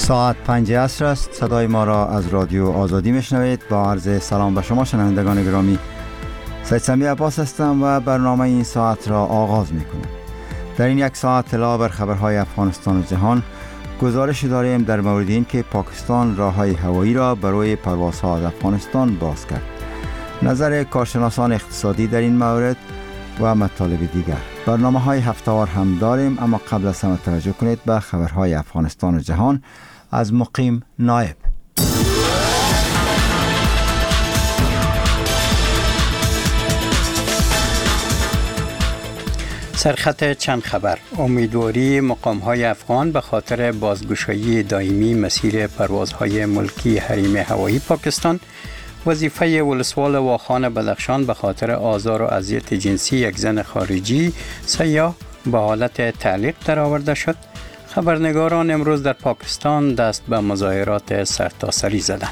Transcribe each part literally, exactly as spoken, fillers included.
ساعت پنج عصر است. صدای ما را از رادیو آزادی میشنوید. با عرض سلام به شما شنوندگان گرامی، سید سمی عباس هستم و برنامه این ساعت را آغاز میکنم. در این یک ساعت اطلاع بر خبرهای افغانستان و جهان، گزارش داریم در مورد این که پاکستان راههای هوایی را برای پروازها از افغانستان باز کرد، نظر کارشناسان اقتصادی در این مورد و مطالب دیگر. برنامه های هفته‌وار هم داریم، اما قبل از همه توجه کنید به خبرهای افغانستان و جهان از مقیم نایب. سرخط چند خبر. امیدواری مقام‌های افغان به خاطر بازگشایی دائمی مسیر پروازهای ملکی حریم هوایی پاکستان. وظیفه ولسوال واخان بدخشان به خاطر آزار و اذیت جنسی یک زن خارجی سیاح به حالت تعلیق درآورده شد. خبرنگاران امروز در پاکستان دست به مظاهرات سرتاسری زدند.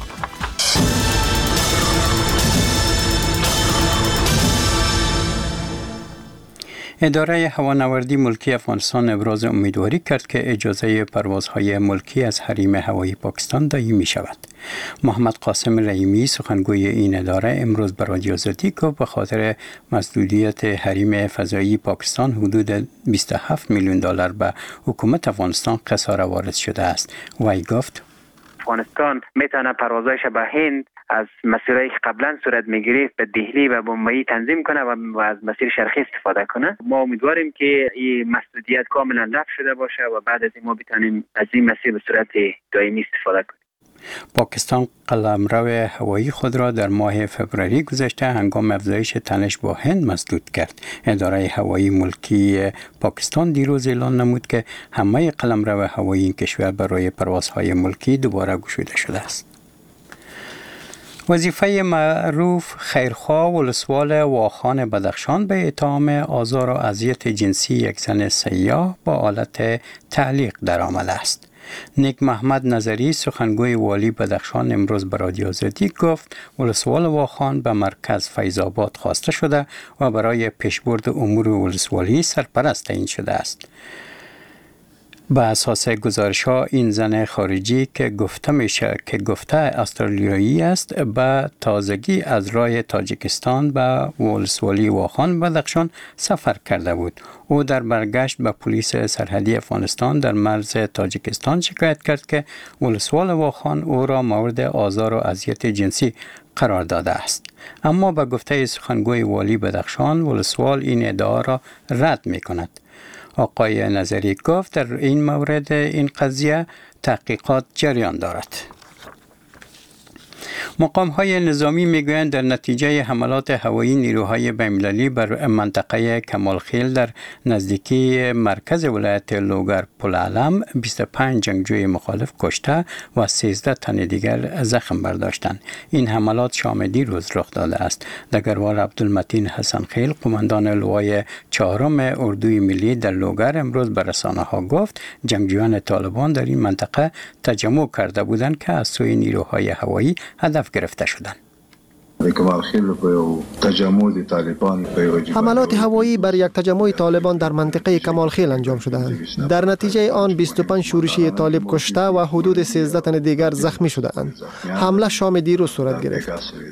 اداره هوانوردی ملکی افغانستان ابراز امیدواری کرد که اجازه پروازهای ملکی از حریم هوایی پاکستان دائمی شود. محمد قاسم رحیمی سخنگوی این اداره امروز به رادیو آزادی گفت به خاطر مسدودیت حریم فضایی پاکستان حدود بیست و هفت میلیون دلار به حکومت افغانستان خساره وارد شده است. وی گفت افغانستان میتونه پروازایش به هند از مسیرهایی که قبلا صورت میگرفت به دهلی و بمبئی تنظیم کنه و از مسیر شرقی استفاده کنه. ما امیدواریم که این مسدودیت کاملا رفع شده باشه و بعد از این ما بتونیم از این مسیر به صورت دائمی استفاده کنیم. پاکستان قلمرو هوایی خود را در ماه فوریه گذشته هنگام افزایش تنش با هند مسدود کرد. اداره هوایی ملکی پاکستان دیروز اعلان نمود که همه قلمرو هوایی این کشور برای پروازهای ملکی دوباره گشوده شده است. وظیفه معروف خیرخواه ولسوال واخان بدخشان به اتهام آزار و اذیت جنسی یک زن سیاح با آلت تعلیق درآمده است. نیک محمد نظری سخنگوی والی بدخشان امروز به رادیو آزادی گفت ولسوال واخان به مرکز فیض آباد خواسته شده و برای پیشبرد امور ولسوالی سرپرست تعیین شده است. به اساس گزارش‌ها این زن خارجی که گفته میشه که گفته استرالیایی است به تازگی از راه تاجیکستان به ولسوالی واخان بدخشان سفر کرده بود. او در برگشت به پلیس سرحدی افغانستان در مرز تاجیکستان شکایت کرد که ولسوال واخان او را مورد آزار و اذیت جنسی قرار داده است. اما به گفته سخنگوی والی بدخشان ولسوال این ادعا را رد می کند. آقای نظری گفت در این مورد این قضیه تحقیقات جریان دارد. مقام‌های نظامی میگویند در نتیجه حملات هوایی نیروهای بین‌المللی بر منطقه کمالخیل در نزدیکی مرکز ولایت لوگر پلعلم بیست و پنج جنگجوی مخالف کشته و سیزده تن دیگر زخم برداشتند. این حملات شام دیروز رخ داده است. دگروار عبدالمتین حسنخیل قماندان لوای چهارم اردوی ملی در لوگر امروز به رسانه‌ها گفت جنگجویان طالبان در این منطقه تجمع کرده بودند که از سوی نیروهای هوایی هدف گرفته شدند. حملات هوایی بر یک تجمع طالبان در منطقه کمالخیل انجام شدند. در نتیجه آن بیست و پنج شورشی طالب کشته و حدود سیزده تن دیگر زخمی شدند. حمله شام دیروز صورت گرفت.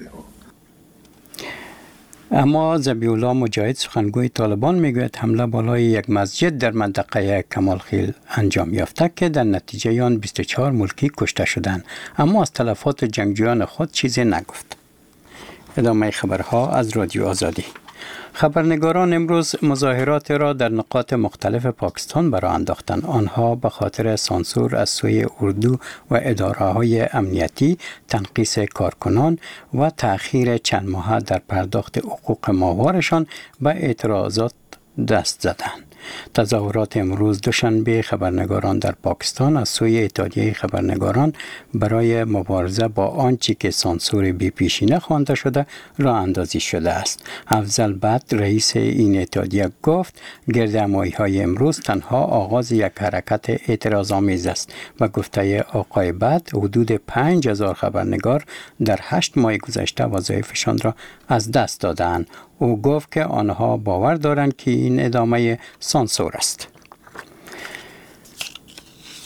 اما ذبیح الله مجاهد سخنگوی طالبان میگوید حمله بالای یک مسجد در منطقه کمالخیل انجام یافته که در نتیجه آن بیست و چهار ملکی کشته شدند، اما از تلفات جنگجویان خود چیزی نگفت. ادامه خبرها از رادیو آزادی. خبرنگاران امروز مظاهرات را در نقاط مختلف پاکستان برآ انداختند. آنها به خاطر سانسور از سوی اردو و اداره‌های امنیتی، تنقیص کارکنان و تأخیر چند ماه در پرداخت حقوق ماهوارشان به اعتراضات دست زدند. تظاهرات امروز دوشنبه خبرنگاران در پاکستان از سوی اتحادیه خبرنگاران برای مبارزه با آنچه که سانسور بی پیشینه خوانده شده راه اندازی شده است. افضل بدر رئیس این اتحادیه گفت گردهمایی‌های امروز تنها آغاز یک حرکت اعتراض‌آمیز است و گفته آقای بدر حدود پنج هزار خبرنگار در هشت ماه گذشته وظایفشان را از دست دادند. او گفت که آنها باور دارند که این ادامه سانسور است.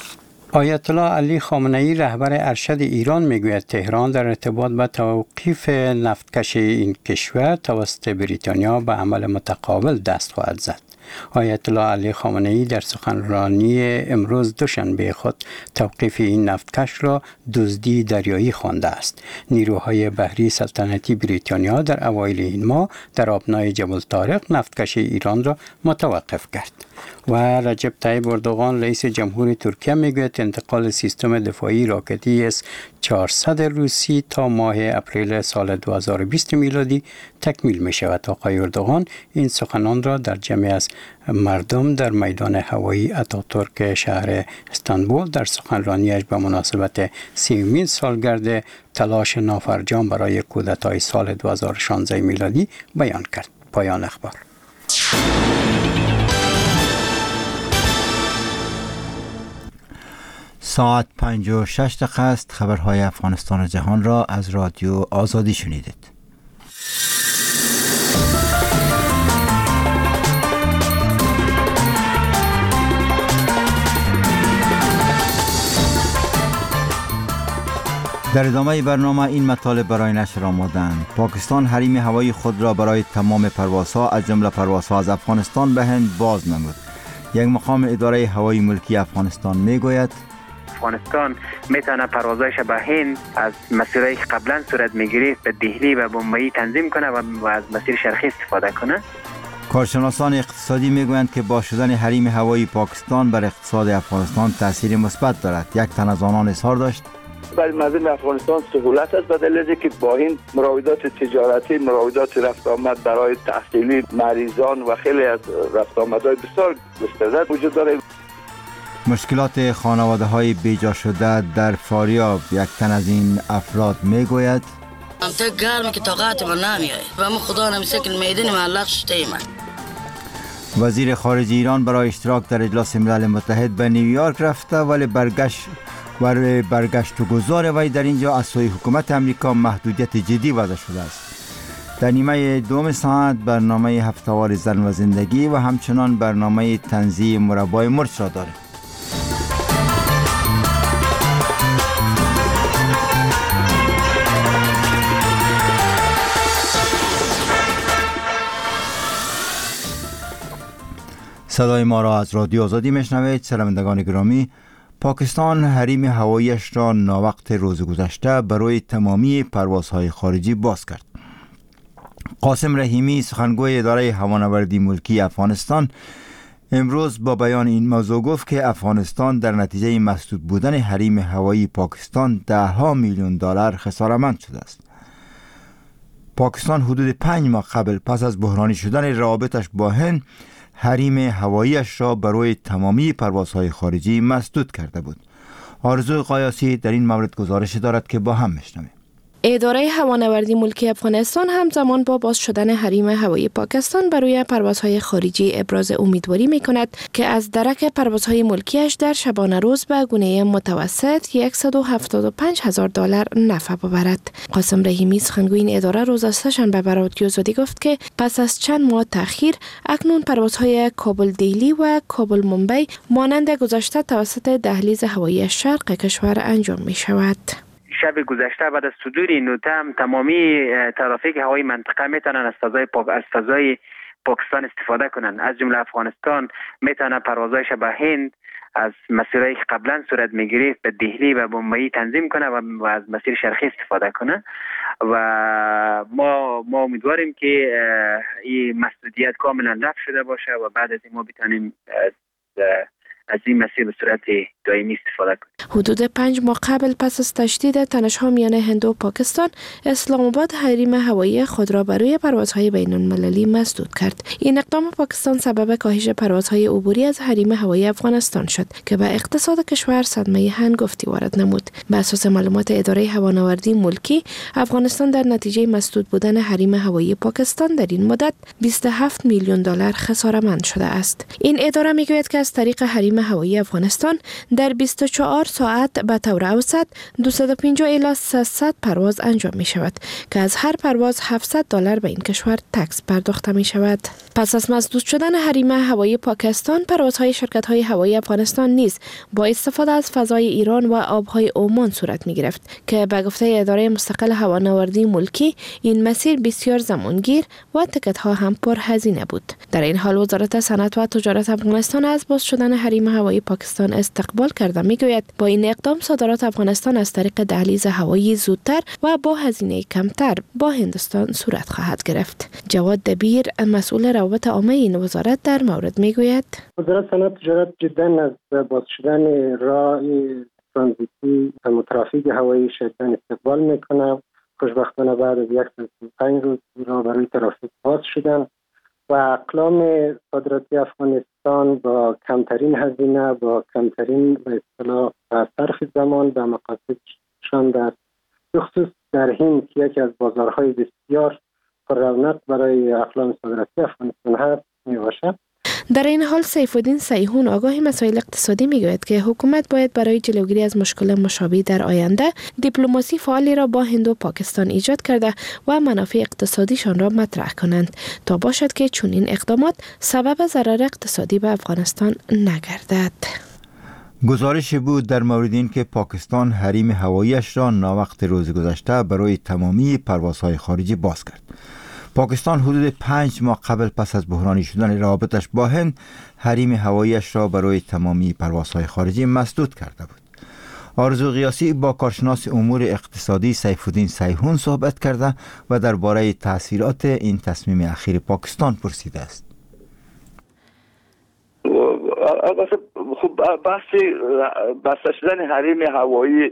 آیت الله علی خامنه ای رهبر ارشد ایران میگوید تهران در ارتباط با توقیف نفتکشی این کشور توسط بریتانیا به عمل متقابل دست خواهد زد. آیت الله علی خامنه ای در سخنرانی امروز دوشنبه خود توقیف این نفتکش را دزدی دریایی خوانده است. نیروهای بحری سلطنتی بریتانیا در اوایل این ماه در آبنای جبل طارق نفتکش ایران را متوقف کرد. و رجب طیب اردوغان رئیس جمهور ترکیه میگوید انتقال سیستم دفاعی راکتی اس چهارصد روسی تا ماه اپریل سال دو هزار و بیست میلادی تکمیل می شود. آقای اردوغان این سخنان را در جمعی از مردم در میدان هوایی اتاتورک شهر استانبول در سخنرانیش به مناسبت سیمین سالگرد تلاش نافرجام برای کودتای سال دو هزار و شانزده میلادی بیان کرد. پایان اخبار. ساعت پنج و شش دقیقه است. خبرهای افغانستان و جهان را از رادیو آزادی شنیدید. در ادامه برنامه این مطالب برای نشر آمدند. پاکستان حریم هوایی خود را برای تمام پروازها از جمله پروازها از افغانستان به هند باز نمود. یک مقام اداره هوایی ملکی افغانستان میگوید افغانستان میتونه پروازایش به هند از مسیرهایی که قبلا صورت میگرفت به دهلی و بمبئی تنظیم کنه و از مسیر شرقی استفاده کنه. کارشناسان اقتصادی میگویند که با شدن حریم هوایی پاکستان بر اقتصاد افغانستان تاثیر مثبت دارد. یک تن از آنان اظهار داشت برای مردم افغانستان سهولت است، به دلیل که با این مراودات تجارتی، مراودات رفت آمد برای تحصیلی مریضان و خیلی از رفت آمدهای بسیار گسترده وجود داره. مشکلات خانواده های بیجا شده در فاریاب. یک تن از این افراد میگوید منطقه گرمه که طاقت ما نمیاد و ما خدا نمیشه که میدونیم معلق شدیم. وزیر خارجه ایران برای اشتراک در اجلاس ملل متحد به نیویورک رفته ولی برگشت و برگشت و گذار وی در اینجا از سوی حکومت امریکا محدودیت جدی وضع شده است. در نیمه دوم ساعت برنامه هفته‌وار زن و زندگی و همچنان برنامه تنزیه مربای مرچ را داریم. صدای ما را از رادیو آزادی میشنوید. شنوندگان گرامی، پاکستان حریم هواییش را ناوقت روز گذشته برای تمامی پروازهای خارجی باز کرد. قاسم رحیمی سخنگوی اداره هوانوردی ملکی افغانستان امروز با بیان این موضوع گفت که افغانستان در نتیجه مسدود بودن حریم هوایی پاکستان ده ها میلیون دلار خسارتمند شده است. پاکستان حدود پنج ماه قبل پس از بحرانی شدن روابطش با هند حریم هواییش را برای تمامی پروازهای خارجی مسدود کرده بود. آرزو قیاسی در این مورد گزارش دارد که با هم میشنویم. اداره هوانوردی ملکی افغانستان همزمان با باز شدن حریم هوایی پاکستان برای پروازهای خارجی ابراز امیدواری می کند که از درک پروازهای ملکیش در شبانه روز به گونه متوسط صد و هفتاد و پنج هزار دلار نفع ببرد. قاسم رحیمی سخنگوی این اداره روز سه‌شنبه به رادیو آزادی گفت که پس از چند ماه تأخیر اکنون پروازهای کابل دهلی و کابل ممبئی مانند گذشته توسط دهلیز هوایی شرق کشور انجام می شود. شب گذشته بعد از صدور این نوته هم تمامی ترافیک هوایی منطقه میتونن از فضای پاک از فضای پاکستان استفاده کنن. از جمله افغانستان میتونه پروازایش به هند از مسیرهایی که قبلا صورت میگرفت به دهلی و بمبئی تنظیم کنه و از مسیر شرقی استفاده کنه و ما ما امیدواریم که این مسدودیت کاملا رفع شده باشه و بعد از این ما بتونیم از این مسیر به صورت دائمی استفاده کنیم. حدود پنج ماه قبل پس از تشدید تنش‌ها میان هند و پاکستان، اسلام آباد حریم هوایی خود را برای پروازهای بین المللی مسدود کرد. این اقدام پاکستان سبب کاهش پروازهای عبوری از حریم هوایی افغانستان شد که به اقتصاد کشور صدمه هنگفتی وارد نمود. به اساس معلومات اداره هوانوردی ملکی، افغانستان در نتیجه مسدود بودن حریم هوایی پاکستان در این مدت بیست و هفت میلیون دلار خسارتمند شده است. این اداره میگوید که از طریق حریم هوایی افغانستان در بیست و چهار ساعت به طور اوسط دویست و پنجاه الی سیصد پرواز انجام می شود که از هر پرواز هفتصد دلار به این کشور تکس پرداخته می شود. پس از مسدود شدن حریم هوایی پاکستان، پروازهای شرکت‌های هوایی افغانستان نیز با استفاده از فضای ایران و آبهای عمان صورت می گرفت که به گفته اداره مستقل هوانوردی ملکی این مسیر بسیار زمانگیر و تکت‌ها هم پرهزینه بود. در این حال وزارت صنعت و تجارت افغانستان از باز شدن حریم هوایی پاکستان استقبال کرده میگوید با این اقدام صادرات افغانستان از طریق دهلیز هوایی زودتر و با هزینه کمتر با هندوستان صورت خواهد گرفت. جواد دبیر مسئول روابط عامه این وزارت در مورد میگوید وزارت صنعت و تجارت جدا از باز شدن راه ترانزیتی و ترافیک هوایی شدیداً استقبال میکنه. خوشبختانه بعد از صد و پنج روز راه برای ترافیک باز شدن و اقلام صادراتی افغانستان با کمترین هزینه با کمترین به اصطلاح صرف زمان به مقاصدشان در بخصوص در هند که یکی از بازارهای بسیار پر رونق برای اقلام صادراتی افغانستان هست میباشد. در این حال سیف الدین سیحون آگاه مسائل اقتصادی میگوید که حکومت باید برای جلوگیری از مشکل مشابه در آینده دیپلماسی فعالی را با هند و پاکستان ایجاد کرده و منافع اقتصادیشان را مطرح کنند تا باشد که چنین اقدامات سبب ضرر اقتصادی به افغانستان نگردد. گزارش بود در مورد این که پاکستان حریم هواییش را ناوقت روز گذشته برای تمامی پروازهای خارجی باز کرد. پاکستان حدود پنج ماه قبل پس از بحرانی شدن روابطش با هند حریم هواییش را برای تمامی پروازهای خارجی مسدود کرده بود. آرزو قیاسی با کارشناس امور اقتصادی سیف الدین سیحون صحبت کرده و درباره تاثیرات این تصمیم اخیر پاکستان پرسیده است. البته خب بحث بسته شدن حریم هوایی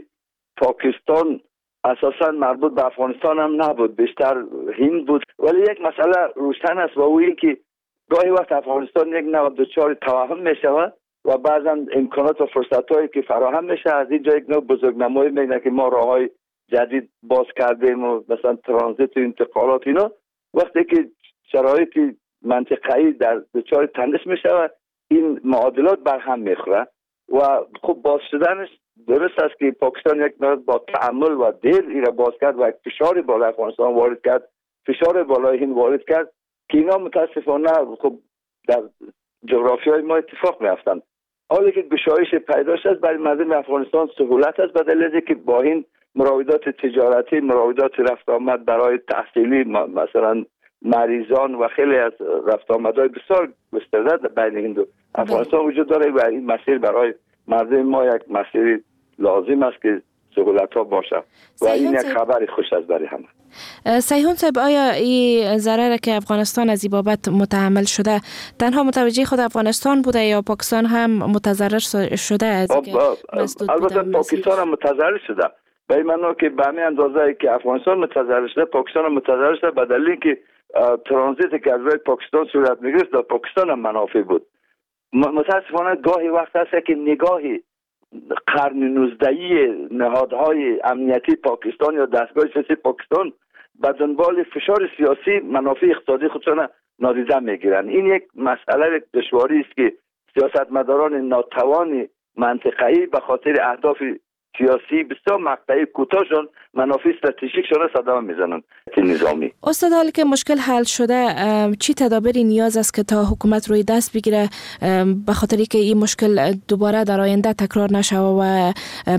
پاکستان اساساً مربوط به افغانستان هم نبود، بیشتر هند بود، ولی یک مسئله روشن است و او این که گاهی وقت افغانستان یک نوع دچار توهم می شود و بعضا امکانات و فرصت هایی که فراهم میشه از اینجا یک نوع بزرگنمایی میگن که ما راههای جدید باز کردیم و مثلا ترانزیت و انتقالات اینا، وقتی که شرایط منطقه‌ای در دچار تنش می شود این معادلات بر هم میخوره و خب باز شدنش درست است که پاکستان یک نوع با تعامل و دیر ایره باز کرد و یک فشار بالای افغانستان وارد کرد، فشار بالای هند وارد کرد که اینا متاسفانه خب در جغرافیای ما اتفاق میافتند. حالی که گشایش پیدا شد برای مردم افغانستان سهولت است، بدل از که با این مراودات تجارتی، مراودات رفت آمد برای تحصیلی مثلا مریضان و خیلی از رفت آمدهای بسیار گسترده بین هند و افغانستان وجود داره و این مسیر برای مردم ما یک مسیر لازم است که سهولت ها باشه و این یک خبر خوش است برای همه. سیحون صاحب، آیا این ضرر که افغانستان از این بابت متحمل شده تنها متوجه خود افغانستان بوده یا پاکستان هم متضرر شده از اینکه مسدود بوده؟ البته پاکستان هم متضرر شده، به این معنی که به همین اندازه که افغانستان متضرر شده پاکستان هم متضرر شده، به دلیل که ترانزیتی که از روی پاکستان صورت میگرفت در پاکستان هم منافع بود. متاسفانه گاهی وقت هست که نگاهی قرن نوزدهی نهادهای امنیتی پاکستان یا دستگاه سیاسی پاکستان به دنبال فشار سیاسی منافع اقتصادی خودشان نادیده میگیرن. این یک مسئله دشواری است که سیاستمداران ناتوان منطقه‌ای به خاطر اهداف سیاسی بسیار مقطعی کوتاهشون منافع استراتژیکشون را صدمه میزنن نظامی. استاد، حالی که مشکل حل شده چی تدابیری نیاز است که تا حکومت روی دست بگیره به خاطری که این مشکل دوباره در آینده تکرار نشه و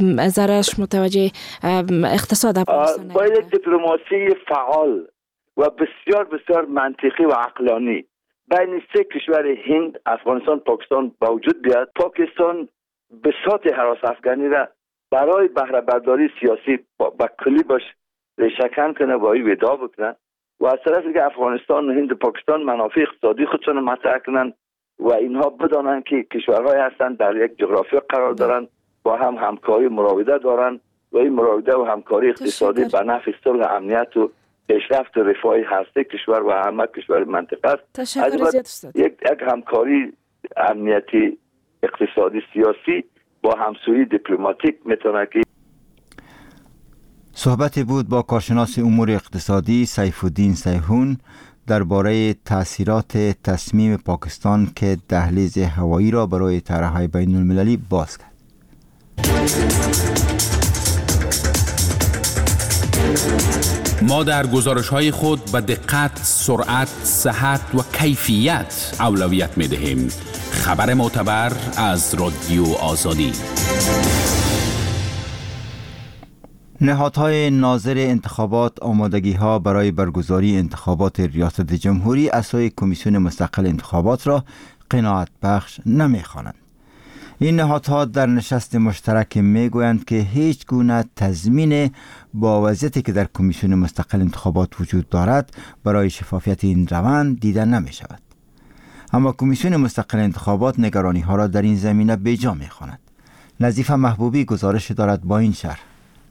ضررش متوجه اقتصاد افغانستان نشه؟ باید یک دیپلماسی فعال و بسیار بسیار منطقی و عقلانی بین سه کشور هند، افغانستان، پاکستان با وجود بیاد. پاکستان بساط هراس افغانی را برای بهره برداری سیاسی با کلی باش ریشه‌کن کنه و این ودا بکنه و از طرفی که افغانستان و هند و پاکستان منافع اقتصادی خودشون مطرح کنن و اینها بدانن که کشورهای هستند در یک جغرافیا قرار دارن، با هم همکاری مراوده دارن و این مراوده و همکاری اقتصادی به نفع صلح، امنیت و پیشرفت و رفاه هر سه کشور و همه کشور منطقه است. یک یک همکاری امنیتی، اقتصادی، سیاسی با همسویی دیپلماتیک میتونه که. صحبتی بود با کارشناس امور اقتصادی سیف الدین سیحون درباره تاثیرات تصمیم پاکستان که دهلیز هوایی را برای طرح‌های بین المللی باز کرد. ما در گزارش‌های خود به دقت، سرعت، صحت و کیفیت اولویت می‌دهیم. خبر معتبر از رادیو آزادی. نهادهای ناظر انتخابات آمادگی‌ها برای برگزاری انتخابات ریاست جمهوری از سوی کمیسیون مستقل انتخابات را قناعت بخش نمی‌خوانند. این نهادها در نشست مشترک میگویند که هیچ گونه تضمین با وضعیتی که در کمیسیون مستقل انتخابات وجود دارد برای شفافیت این روند دیده نمی شود. اما کمیسیون مستقل انتخابات نگرانی ها را در این زمینه بیجا می خواند. نظیفه محبوبی گزارش دارد با این شرح.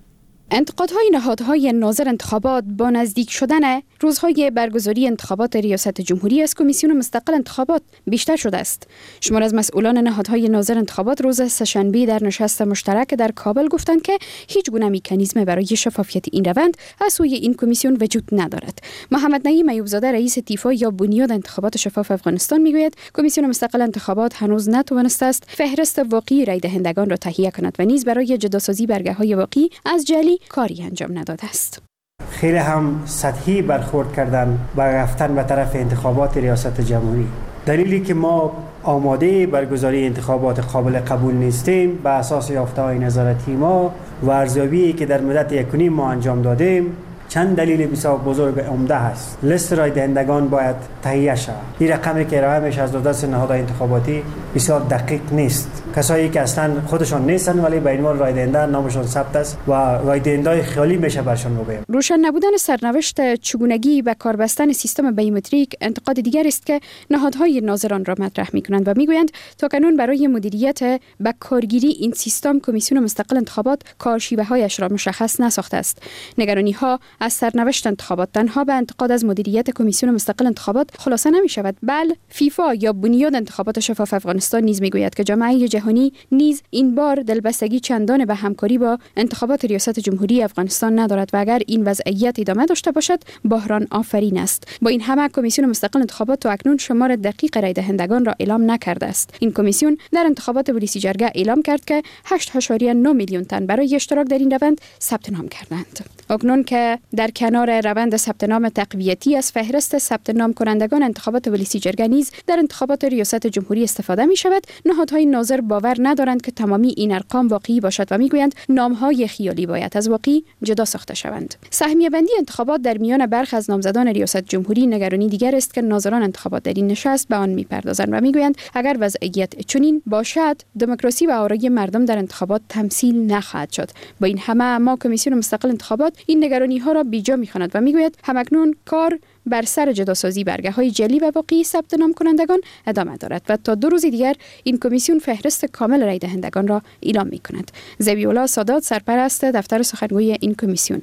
انتقادهای نهادهای ناظر انتخابات با نزدیک شدن روزهای برگزاری انتخابات ریاست جمهوری از کمیسیون مستقل انتخابات بیشتر شده است. شمار از مسئولان نهادهای ناظر انتخابات روز سه‌شنبه در نشست مشترک در کابل گفتند که هیچ گونه مکانیزم برای شفافیت این روند از سوی این کمیسیون وجود ندارد. محمد نعیم ایوبزاده رئیس تیفا یا بنیاد انتخابات شفاف افغانستان میگوید کمیسیون مستقل انتخابات هنوز نتوانسته است فهرست واقعی رای دهندگان را تهیه کند و نیز برای جداسازی برگه‌های واقعی از جعلی کاری انجام نداده است. خیلی هم سطحی برخورد کردن و رفتن به طرف انتخابات ریاست جمهوری. دلیلی که ما آماده برگزاری انتخابات قابل قبول نیستیم به اساس یافته‌های نظارتی ما و ارزیابی که در مدت یک و نیم ماه انجام دادیم چند دلیل بسیار بزرگ عمده است. لیست رای دهندگان باید تهیه شود. این رقمی که ارائه میشه از دست نهادهای انتخاباتی بسیار دقیق نیست. کسایی که اصلا خودشان نیستن ولی به عنوان رای دهنده نامشون ثبت است و رای دهنده‌های خیالی میشه برشون مبهم. روشن نبودن سرنوشت چگونگی و کاربستن سیستم بیومتریک انتقاد دیگر است که نهادهای ناظران را مطرح میکنند و میگویند تاکنون برای مدیریت به کارگیری این سیستم کمیسیون مستقل انتخابات کارشیوه‌هایش را مشخص نساخته است. نگرانی‌ها از سرنوشت انتخابات تنها به انتقاد از مدیریت کمیسیون مستقل انتخابات خلاصه نمی شود، بل فیفا یا بنیاد انتخابات شفاف افغانستان نیز می گوید که جامعه جهانی نیز این بار دلبستگی چندان به همکاری با انتخابات ریاست جمهوری افغانستان ندارد و اگر این وضعیت ادامه داشته باشد بحران آفرین است. با این همه کمیسیون مستقل انتخابات تا اکنون شمار دقیق رای دهندگان را اعلام نکرده است. این کمیسیون در انتخابات ریاست جرگه اعلام کرد که هشت ممیز نه میلیون تن برای اشتراک در این روند ثبت نام کردند. اکنون که در کنار روند ثبت نام تقویتی از فهرست ثبت نام کنندگان انتخابات ولسی جرگه نیز در انتخابات ریاست جمهوری استفاده می شود، نهادهای ناظر باور ندارند که تمامی این ارقام واقعی باشد و میگویند نامهای خیالی باید از واقعی جدا ساخته شوند. سهمیه بندی انتخابات در میان برخی از نامزدان ریاست جمهوری نگرانی دیگر است که ناظران انتخابات در این نشست به آن میپردازند و میگویند اگر وضعیت چنین باشد دموکراسی و آرای مردم در انتخابات تمثیل نخواهد شد. با این همه اما کمیسیون مستقل انتخابات این نگرانی ها را بیجا می‌خواند و میگوید همکنون کار بر سر جداسازی برگه‌های جعلی و واقعی ثبت نام کنندگان ادامه دارد و تا دو روز دیگر این کمیسیون فهرست کامل رای دهندگان را اعلام می‌کند. ذبیح‌الله سادات سرپرست دفتر سخنگوی این کمیسیون: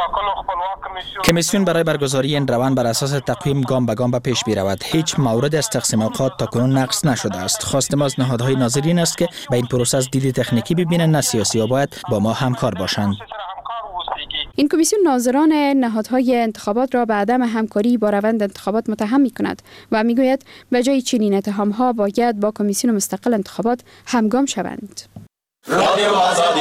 کمیسیون برای برگزاری این روند بر اساس تقویم گام به گام به پیش می‌رود. هیچ مورد از تقسیم اوقات تاکنون نقص نشده است. خواست ما از نهادهای ناظرین است که به این پروسه از دید تکنیکی ببینند نه سیاسی و باید با ما همکار باشند. این کمیسیون ناظران نهادهای انتخابات را به عدم همکاری با روند انتخابات متهم می‌کند و می‌گوید به جای چنین اتهام‌ها باید با کمیسیون مستقل انتخابات همگام شوند. رادیو آزادی.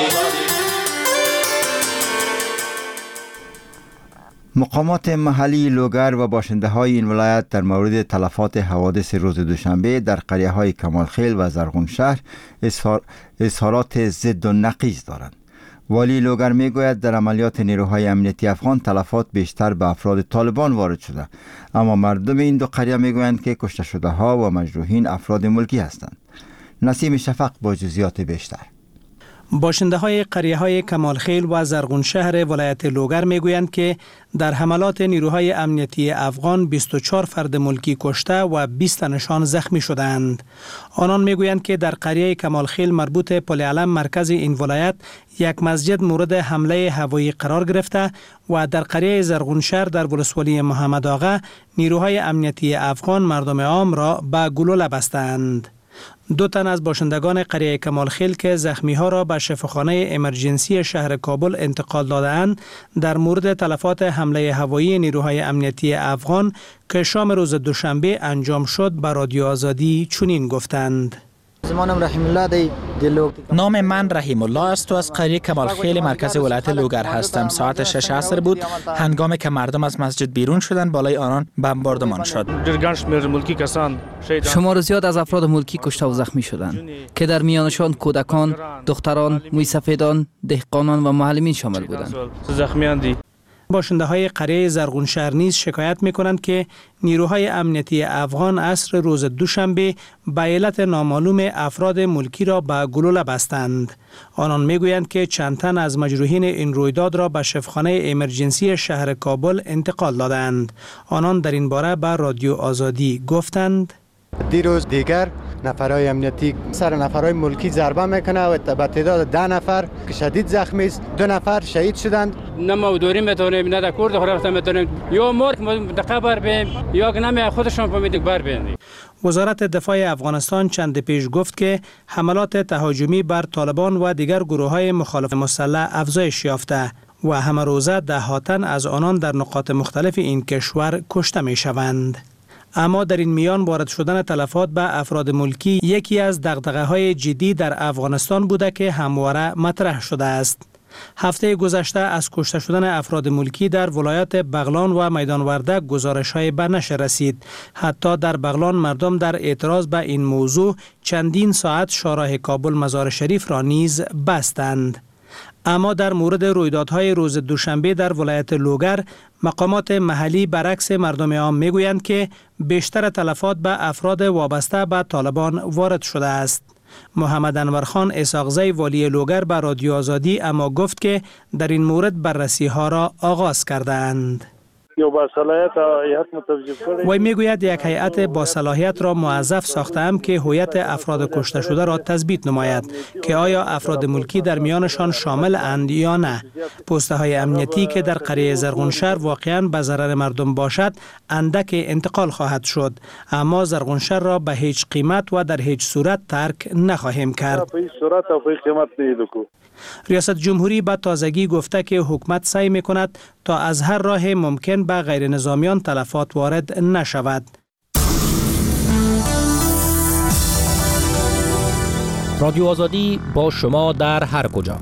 مقامات محلی لوگر و باشنده های این ولایت در مورد تلفات حوادث روز دوشنبه در قریه های کمالخیل و زرغون شهر اظهار اظهارات ضد و نقیض دارند. والی لوگر میگوید در عملیات نیروهای امنیتی افغان تلفات بیشتر به افراد طالبان وارد شده، اما مردم این دو قریه میگویند که کشته شده ها و مجروحین افراد ملکی هستند. نسیم شفق با جزئیات بیشتر. باشنده های قریه های کمالخیل و زرغون شهر ولایت لوگر میگویند که در حملات نیروهای امنیتی افغان بیست و چهار فرد ملکی کشته و بیست تنشان زخمی شدند. آنان میگویند که در قریه کمالخیل مربوط پل علم مرکز این ولایت یک مسجد مورد حمله هوایی قرار گرفته و در قریه زرغون شهر در ولسوالی محمد آقا نیروهای امنیتی افغان مردم عام را به گلوله بستند. دو تن از باشندگان قریه کمالخیل که زخمی ها را به شفاخانه امرجنسی شهر کابل انتقال داده‌اند در مورد تلفات حمله هوایی نیروهای امنیتی افغان که شام روز دوشنبه انجام شد به رادیو آزادی چنین گفتند: نام من رحیم الله است و از قریه کمالخیل مرکز ولایت لوگر هستم. ساعت شش عصر بود هنگامی که مردم از مسجد بیرون شدند بالای آنان بمباردمان شد. شمار زیاد از افراد ملکی کشته و زخمی شدند که در میانشان کودکان، دختران، موسفیدان، دهقانان و معلمین شامل بودند. باشنده های قریه زرغونشهر نیز شکایت می کنند که نیروهای امنیتی افغان عصر روز دوشنبه به علت نامعلوم افراد ملکی را به گلوله بستند. آنان می گویند که چند تن از مجروحین این رویداد را به شفاخانه امرجنسی شهر کابل انتقال دادند. آنان در این باره به رادیو آزادی گفتند: دیروز دیگر نفرهای امنیتی سر نفرهای ملکی ضربه میکنه و به تعداد ده نفر که شدید زخمی است، دو نفر شهید شدند. نه ما دوری میتونیم نه در کورد خورفته میتونیم یا مارک دقیقه بر بیم یا نمی خودشون فهمیدک بر بیم. وزارت دفاع افغانستان چند پیش گفت که حملات تهاجمی بر طالبان و دیگر گروه‌های مخالف مسلح افزایش یافته و همه روزه ده تن از آنان در نقاط مختلف این کشور کشته میشوند. اما در این میان وارد شدن تلفات به افراد ملکی یکی از دغدغه‌های جدی در افغانستان بوده که همواره مطرح شده است. هفته گذشته از کشته شدن افراد ملکی در ولایت بغلان و میدان وردک گزارش‌های به نشر رسید. حتی در بغلان مردم در اعتراض به این موضوع چندین ساعت شاهراه کابل مزار شریف را نیز بستند. اما در مورد رویدادهای روز دوشنبه در ولایت لوگر مقامات محلی برعکس مردم عام میگویند که بیشتر تلفات به افراد وابسته به طالبان وارد شده است. محمد انورخان اسحاقزی والی لوگر به رادیو آزادی اما گفت که در این مورد بررسی ها را آغاز کردند. وی میگوید یک هیئت با صلاحیت را موظف ساخته‌ام که هویت افراد کشته شده را تثبیت نماید که آیا افراد ملکی در میانشان شامل اند یا نه. پوسته های امنیتی که در قریه زرغونشهر واقعاً به ضرر مردم باشد اندک انتقال خواهد شد، اما زرغونشهر را به هیچ قیمت و در هیچ صورت ترک نخواهیم کرد. ریاست جمهوری به تازگی گفته که حکومت سعی می‌کند تا از هر راه ممکن به غیر نظامیان تلفات وارد نشود. رادیو آزادی با شما در هر کجا.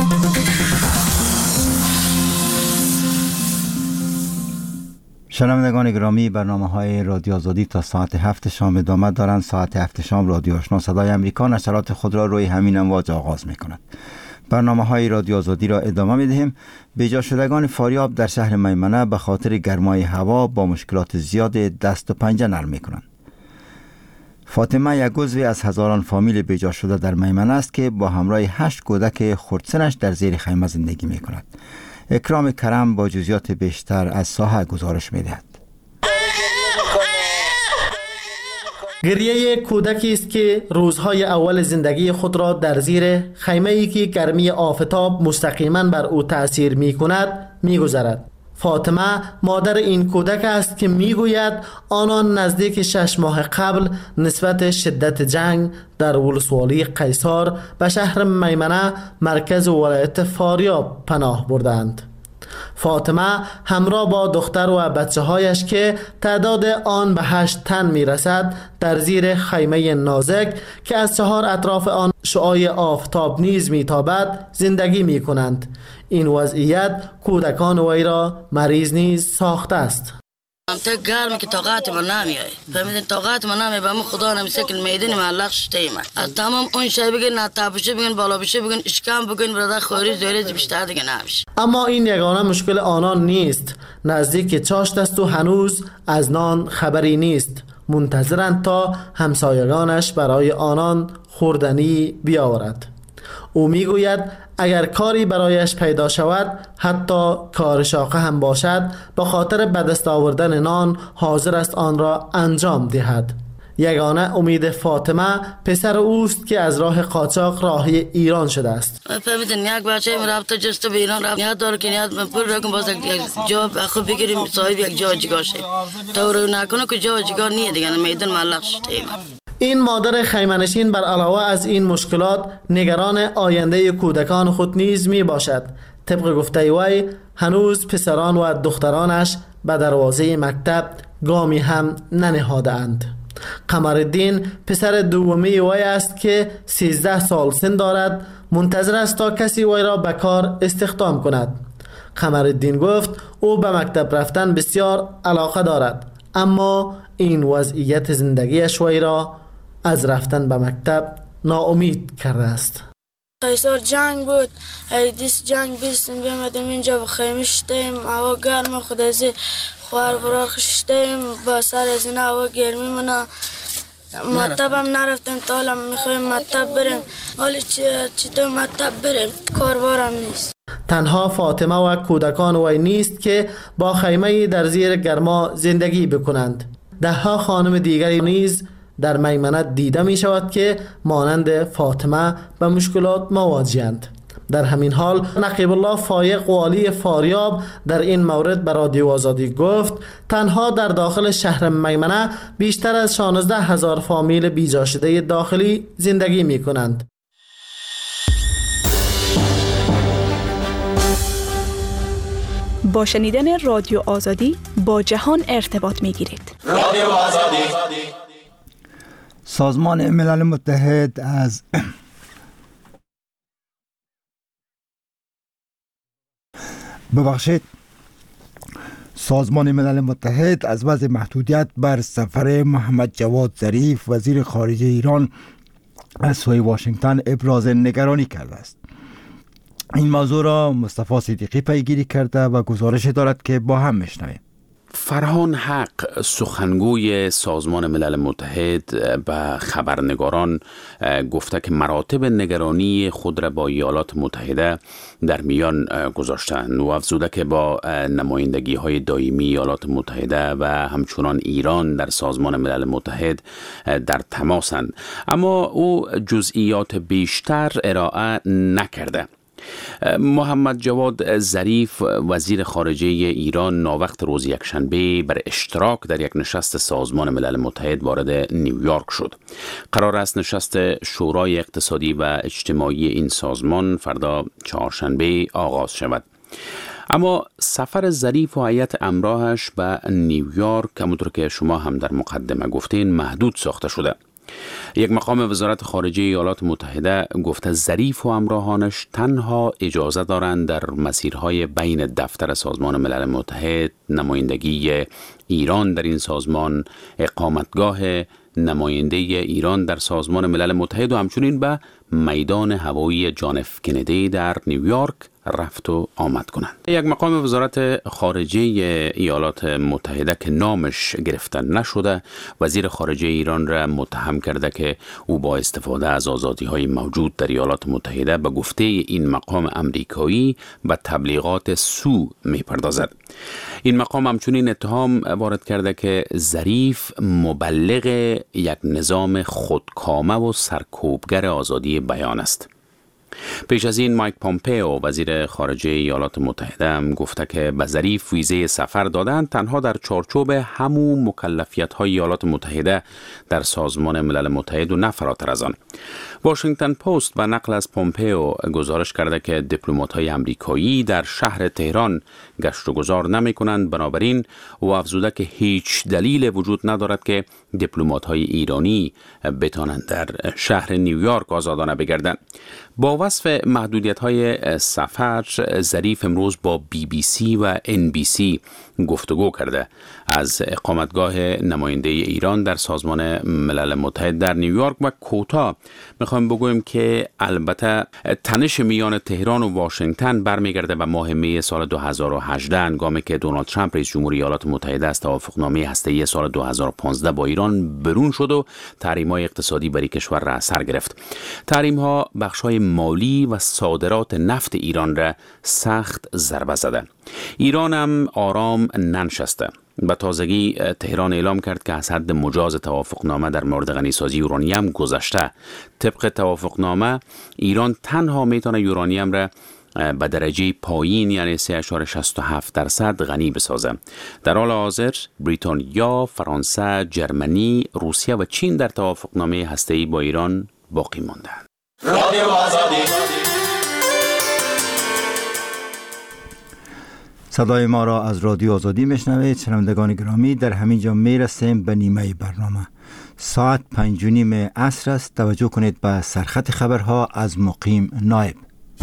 شنوندگان گرامی، برنامه‌های رادیو آزادی تا ساعت هفت شام ادامه دارند. ساعت هفت شام رادیو آشنا صدای امریکا نشرات خود را روی همین امواج آغاز می‌کند. برنامه‌های رادیو آزادی را ادامه می‌دهیم. بیجا شدگان فاریاب در شهر میمنه به خاطر گرمای هوا با مشکلات زیاد دست و پنجه نرم می‌کنند. فاطمه یک عضو از هزاران فامیل بیجا شده در میمنه است که با همراه هشت کودک خردسنش در زیر خیمه زندگی می‌کند. اکرام کرم با جزئیات بیشتر از ساحه گزارش می‌دهد. گریه کودکی است که روزهای اول زندگی خود را در زیر خیمه‌ای که گرمی آفتاب مستقیما بر او تأثیر می‌کند می‌گذرد. فاطمه مادر این کودک است که می‌گوید آنان نزدیک شش ماه قبل نسبت شدت جنگ در ولسوالی قیصار به شهر میمنه مرکز ولایت فاریاب پناه بردند. فاطمه همراه با دختر و بچه هایش که تعداد آن به هشت تن می رسد در زیر خیمه نازک که از چهار اطراف آن شعاع آفتاب نیز می تابد زندگی می کنند. این وضعیت کودکان وی را مریض نیز ساخته است. تا گرم که طاقت من نمیاد. فهمیدین طاقت من نمیاد. به خدا نمیشه که میدونی معلق شده من. از تمام اون شب بگن نتابشه بگن بالا بشه بگن اشکام بگن برادر خوری زوری بیشتر دیگه نمیشه. اما این یگانه مشکل آنان نیست. نزدیک چاشت است و هنوز از نان خبری نیست. منتظرند تا همسایگانش برای آنان خوردنی بیاورد. او میگوید اگر کاری برایش پیدا شود، حتی کار شاقه هم باشد، به خاطر به دست آوردن نان حاضر است آن را انجام دهد. یگانه امید فاطمه پسر اوست که از راه قاچاق راهی ایران شده است. فهمیدین یک بچه می رفت جست به ایران رفت نیاد داره که نیاد من پول رکن باز یک جا خوب بگیریم صاحب یک جا جگاه شه تا رو نکنه که جا جگاه نیه دیگه میدون معلق شده. این مادر خیمه‌نشین بر علاوه از این مشکلات نگران آینده کودکان خود نیز می باشد. طبق گفته وی هنوز پسران و دخترانش به دروازه مکتب گامی هم ننهادند. قمرالدین پسر دومی وی است که سیزده سال سن دارد. منتظر است تا کسی وی را به کار استخدام کند. قمرالدین گفت او به مکتب رفتن بسیار علاقه دارد، اما این وضعیت زندگیش وی را از رفتن به مکتب ناامید کرده است. قیصر جنگ بود، ایدیس جنگ بیستیم بیمدیم اینجا با خیمه شدیم، هوا گرم خود ازی خوار برار خشتیم، با سر از این هوا گرمی منا مکتب هم نرفتیم، تا حالا میخوایم مکتب بریم، حالی چی تو مکتب بریم کاربارم نیست. تنها فاطمه و کودکان وی نیست که با خیمه در زیر گرما زندگی بکنند. ده ها خانم دیگری نیز در میمنه دیده می شود که مانند فاطمه به مشکلات مواجه‌اند. در همین حال نقیب الله فایق والی فاریاب در این مورد به رادیو آزادی گفت تنها در داخل شهر میمنه بیشتر از شانزده هزار فامیل بیجا شده داخلی زندگی می کنند. با شنیدن رادیو آزادی با جهان ارتباط می گیرید. رادیو آزادی. سازمان ملل متحد از ببخشید سازمان ملل متحد از وضع محدودیت بر سفر محمد جواد ظریف وزیر خارجه ایران از سوی واشنگتن ابراز نگرانی کرده است. این موضوع را مصطفی صدیقی پیگیری کرده و گزارش دارد که با هم میشنویم. فرهان حق سخنگوی سازمان ملل متحد به خبرنگاران گفته که مراتب نگرانی خود را با ایالات متحده در میان گذاشتند و افزوده که با نمایندگی های دائمی ایالات متحده و همچنان ایران در سازمان ملل متحد در تماسند، اما او جزئیات بیشتر ارائه نکرده. محمد جواد ظریف وزیر خارجه ایران ناوقت روز یکشنبه بر اشتراک در یک نشست سازمان ملل متحد وارد نیویورک شد. قرار است نشست شورای اقتصادی و اجتماعی این سازمان فردا چهارشنبه آغاز شود. اما سفر ظریف و هیئت همراهش به نیویورک همونطور که شما هم در مقدمه گفتین محدود ساخته شده. یک مقام وزارت خارجه ایالات متحده گفته ظریف و همراهانش تنها اجازه دارند در مسیرهای بین دفتر سازمان ملل متحد، نمایندگی ایران در این سازمان، اقامتگاه نماینده ایران در سازمان ملل متحد و همچنین به میدان هوایی جان اف کندی در نیویورک رفت و آمد کنند. یک مقام وزارت خارجه ایالات متحده که نامش گرفته نشده وزیر خارجه ایران را متهم کرده که او با استفاده از آزادی‌های موجود در ایالات متحده به گفته این مقام امریکایی به تبلیغات سو می‌پردازد. این مقام همچنین اتهام وارد کرده که ظریف مبلغ یک نظام خودکامه و سرکوبگر آزادی بیان است. پیش از این مایک پامپئو وزیر خارجه ایالات متحده هم گفته که به ظریف ویزه سفر دادن تنها در چارچوب همون مکلفیت‌های ایالات متحده در سازمان ملل متحد و نه فراتر از آن. واشنگتن پست به نقل از پامپئو گزارش کرده که دیپلمات‌های آمریکایی در شهر تهران گشت و گذار نمی‌کنند، بنابراین او افزوده که هیچ دلیل وجود ندارد که دیپلمات‌های ایرانی بتوانند در شهر نیویورک آزادانه بگردند. با وصف محدودیت‌های سفر ظریف امروز با بی بی سی و ان بی سی گفتگو کرده. از اقامتگاه نماینده ایران در سازمان ملل متحد در نیویورک و کوتاه میخوایم بگویم که البته تنش میان تهران و واشنگتن برمیگرده به ماه می سال دو هزار و هجده هنگامی که دونالد ترامپ رئیس جمهوری ایالات متحده از توافقنامه هسته‌ای سال دو هزار و پانزده با ایران برون شد و تحریم‌های اقتصادی بر کشور را سر گرفت. تحریم‌ها بخش‌های مالی و صادرات نفت ایران را سخت ضربه زده. ایران هم آرام ننشسته. به تازگی تهران اعلام کرد که از حد مجاز توافقنامه در مورد غنیسازی یورانیم گذشته. طبق توافقنامه ایران تنها میتونه یورانیم را به درجه پایین یعنی سه ممیز شصت و هفت درصد غنی بسازه. در حال حاضر بریتانیا، فرانسه، جرمنی، روسیه و چین در توافقنامه هسته‌ای با ایران باقی ماندند. رادیو آزادی. صدای ما را از رادیو آزادی میشنوید. شنوندگان گرامی، در همین جا میرسیم به نیمه برنامه. ساعت پنج و نیم عصر است. توجه کنید به سرخط خبرها از مقیم نایب.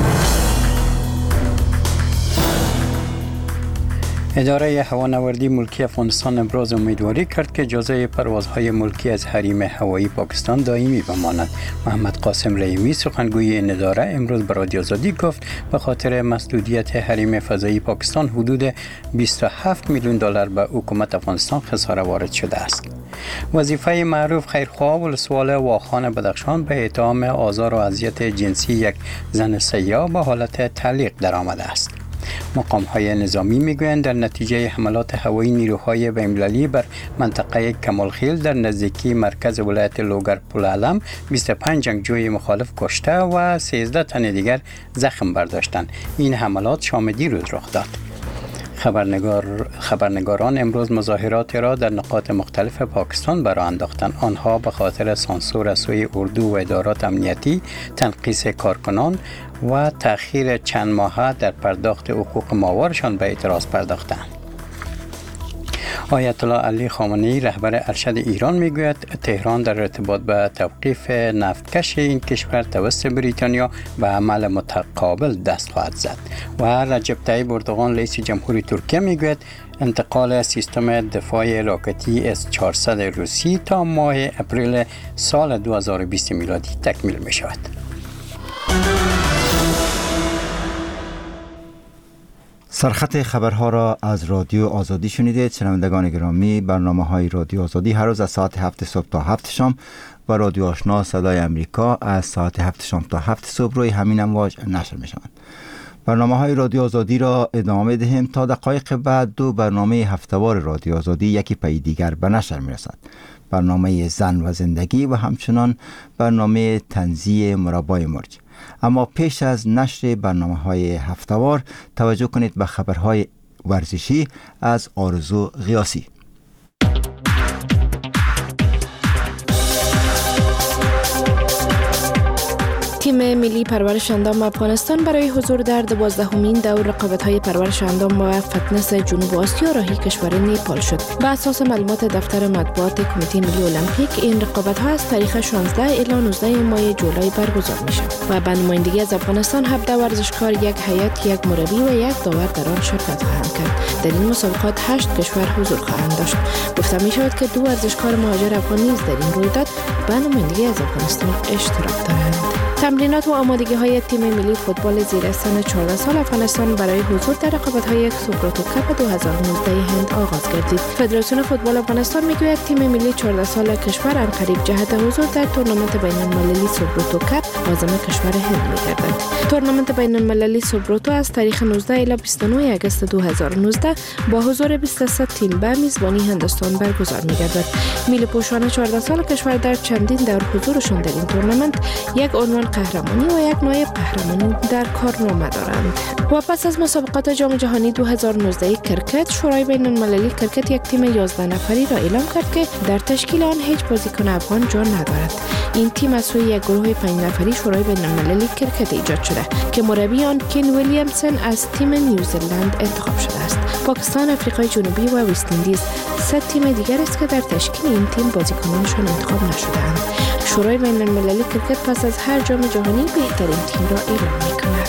اداره هوانوردی ملکی افغانستان ابراز امیدواری کرد که اجازه پروازهای ملکی از حریم هوایی پاکستان دائمی بماند. محمد قاسم رحیمی سخنگوی این اداره امروز به رادیو آزادی گفت به خاطر مسدودیت حریم فضایی پاکستان حدود بیست و هفت میلیون دلار به حکومت افغانستان خساره وارد شده است. وظیفه معروف خیرخواه ولسوال واخان بدخشان به اتهام آزار و اذیت جنسی یک زن سیاه به حالت تعلیق درآمده است. مقام های نظامی میگویند در نتیجه حملات هوایی نیروهای بین‌المللی بر منطقه کمالخیل در نزدیکی مرکز ولایت لوگر پولعلم بیست و پنج جنگجوی مخالف کشته و سیزده تن دیگر زخم برداشتند. این حملات شام دیروز رخ داد. خبرنگار خبرنگاران امروز مظاهرات را در نقاط مختلف پاکستان برآ انداختند. آنها به خاطر سانسور از سوی اردو و ادارات امنیتی، تنقیص کارکنان و تأخیر چند ماهه در پرداخت حقوق ماورشان به اعتراض پرداختند. آیت الله علی خامنه‌ای رهبر ارشد ایران میگوید تهران در ارتباط به توقیف نفتکش این کشور توسط بریتانیا به عمل متقابل دست خواهد زد. و رجب طیب اردوغان رئیس جمهوری ترکیه میگوید انتقال سیستم دفاع راکتی اس چهارصد روسی تا ماه اپریل سال دو هزار و بیست میلادی تکمیل می شود. سرخط خبرها را از رادیو آزادی شنیدید. شنوندگان گرامی، برنامه های رادیو آزادی هر روز از ساعت هفت صبح تا هفت شام و رادیو آشنا صدای امریکا از ساعت هفت شام تا هفت صبح روی همین امواج نشر می شوند. برنامه های رادیو آزادی را ادامه دهیم. تا دقایق بعد دو برنامه هفتهوار رادیو آزادی یکی پی دیگر به نشر می رسد. برنامه زن و زندگی و همچنان برنامه طنزی مربای مرج. اما پیش از نشر برنامه های هفتهوار توجه کنید به خبرهای ورزشی از آرزو غیاسی. تیم ملی پرورش اندام افغانستان برای حضور در دوازدهمین دور رقابت‌های پرورش اندام و فتنس جنوب آسیا راهی کشور نیپال شد. بر اساس معلومات دفتر مطبوعات کمیته ملی المپیک، این رقابت‌ها از تاریخ شانزده الی نوزده ماه جولای برگزار می‌شود و به نمایندگی از افغانستان هفده ورزشکار، یک هیئت، یک مربی و یک داور در آن شرکت خواهند کرد. در این مسابقات هشت کشور حضور خواهند داشت. گفته می‌شود که دو ورزشکار مهاجر افغان نیز در این رویداد به نمایندگی از افغانستان اشتراک دارند. تمرینات و آمادگی‌های تیم ملی فوتبال زیر سن چهارده سال افغانستان برای حضور در رقابت‌های سوبراتو کپ دو هزار و نوزده هند آغاز گردید. فدراسیون فوتبال افغانستان میگوید تیم ملی چهارده سال کشور عنقریب جهت حضور در تورنمنت بین‌المللی سوبراتو کپ عازم کشور هند می‌گردد. تورنمنت بین‌المللی سوبراتو از تاریخ نوزده الی بیست و نه آگوست دو هزار و نوزده با حضور بیست و سه تیم به میزبانی هندوستان برگزار می‌گردد. میل پوشان چهارده سال کشور در چندین دور حضورشان در این تورنمنت یک عنوان قهرمانی و یک نایب قهرمانی در کارنامه دارند. و پس از مسابقات جام جهانی دو هزار و نوزده کرکت، شورای بین المللی کرکت یک تیم یازده نفری را اعلام کرد که در تشکیل آن هیچ بازیکن افغان جا ندارد. این تیم از سوی یک گروه پنج نفری شورای بین المللی کرکت ایجاد شده که مربی آن کین ویلیامسون از تیم نیوزلند انتخاب شده است. پاکستان، آفریقای جنوبی و وست اندیز سه تیم دیگر است که در تشکیل این تیم بازیکنانشان انتخاب نشده‌اند. شورای بین المللی کرکت پس از هر جام جهانی بهترین تیم را اعلام می‌کند.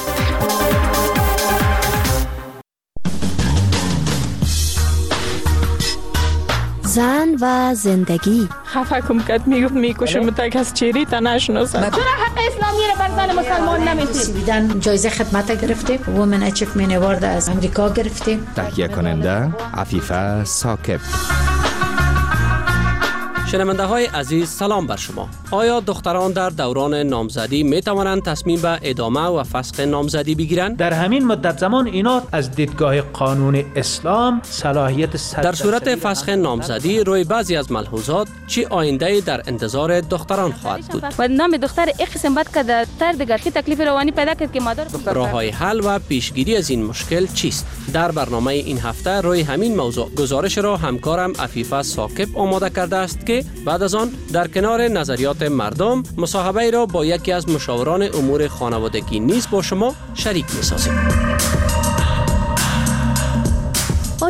زن و زندگی. خفه کم کد میگفت میکشم تک از چیری تا نشناسم. چرا حق اسلامی را بر زن مسلمان نمیدید؟ سویدن جایزه خدمت گرفتیم. وومن اچیومنت اوارد از امریکا گرفتیم. تهیه کننده عفیفه ثاقب. شنونده های عزیز، سلام بر شما. آیا دختران در دوران نامزدی می توانند تصمیم به ادامه و فسخ نامزدی بگیرند؟ در همین مدت زمان اینا از دیدگاه قانون اسلام صلاحیت صد در صورت فسخ نامزدی روی بعضی از ملحوظات چی آینده در انتظار دختران خواهد بود؟ و نام دختر یک قسم بعد که تر دیگر که تکلیف روانی پیدا کرد که مادر راه‌های حل و پیشگیری از این مشکل چیست؟ در برنامه این هفته روی همین موضوع گزارش را همکارم عفیفه ثاقب آماده کرده است که بعد از آن در کنار نظریات مردم مصاحبه را با یکی از مشاوران امور خانوادگی نیز با شما شریک می‌سازیم.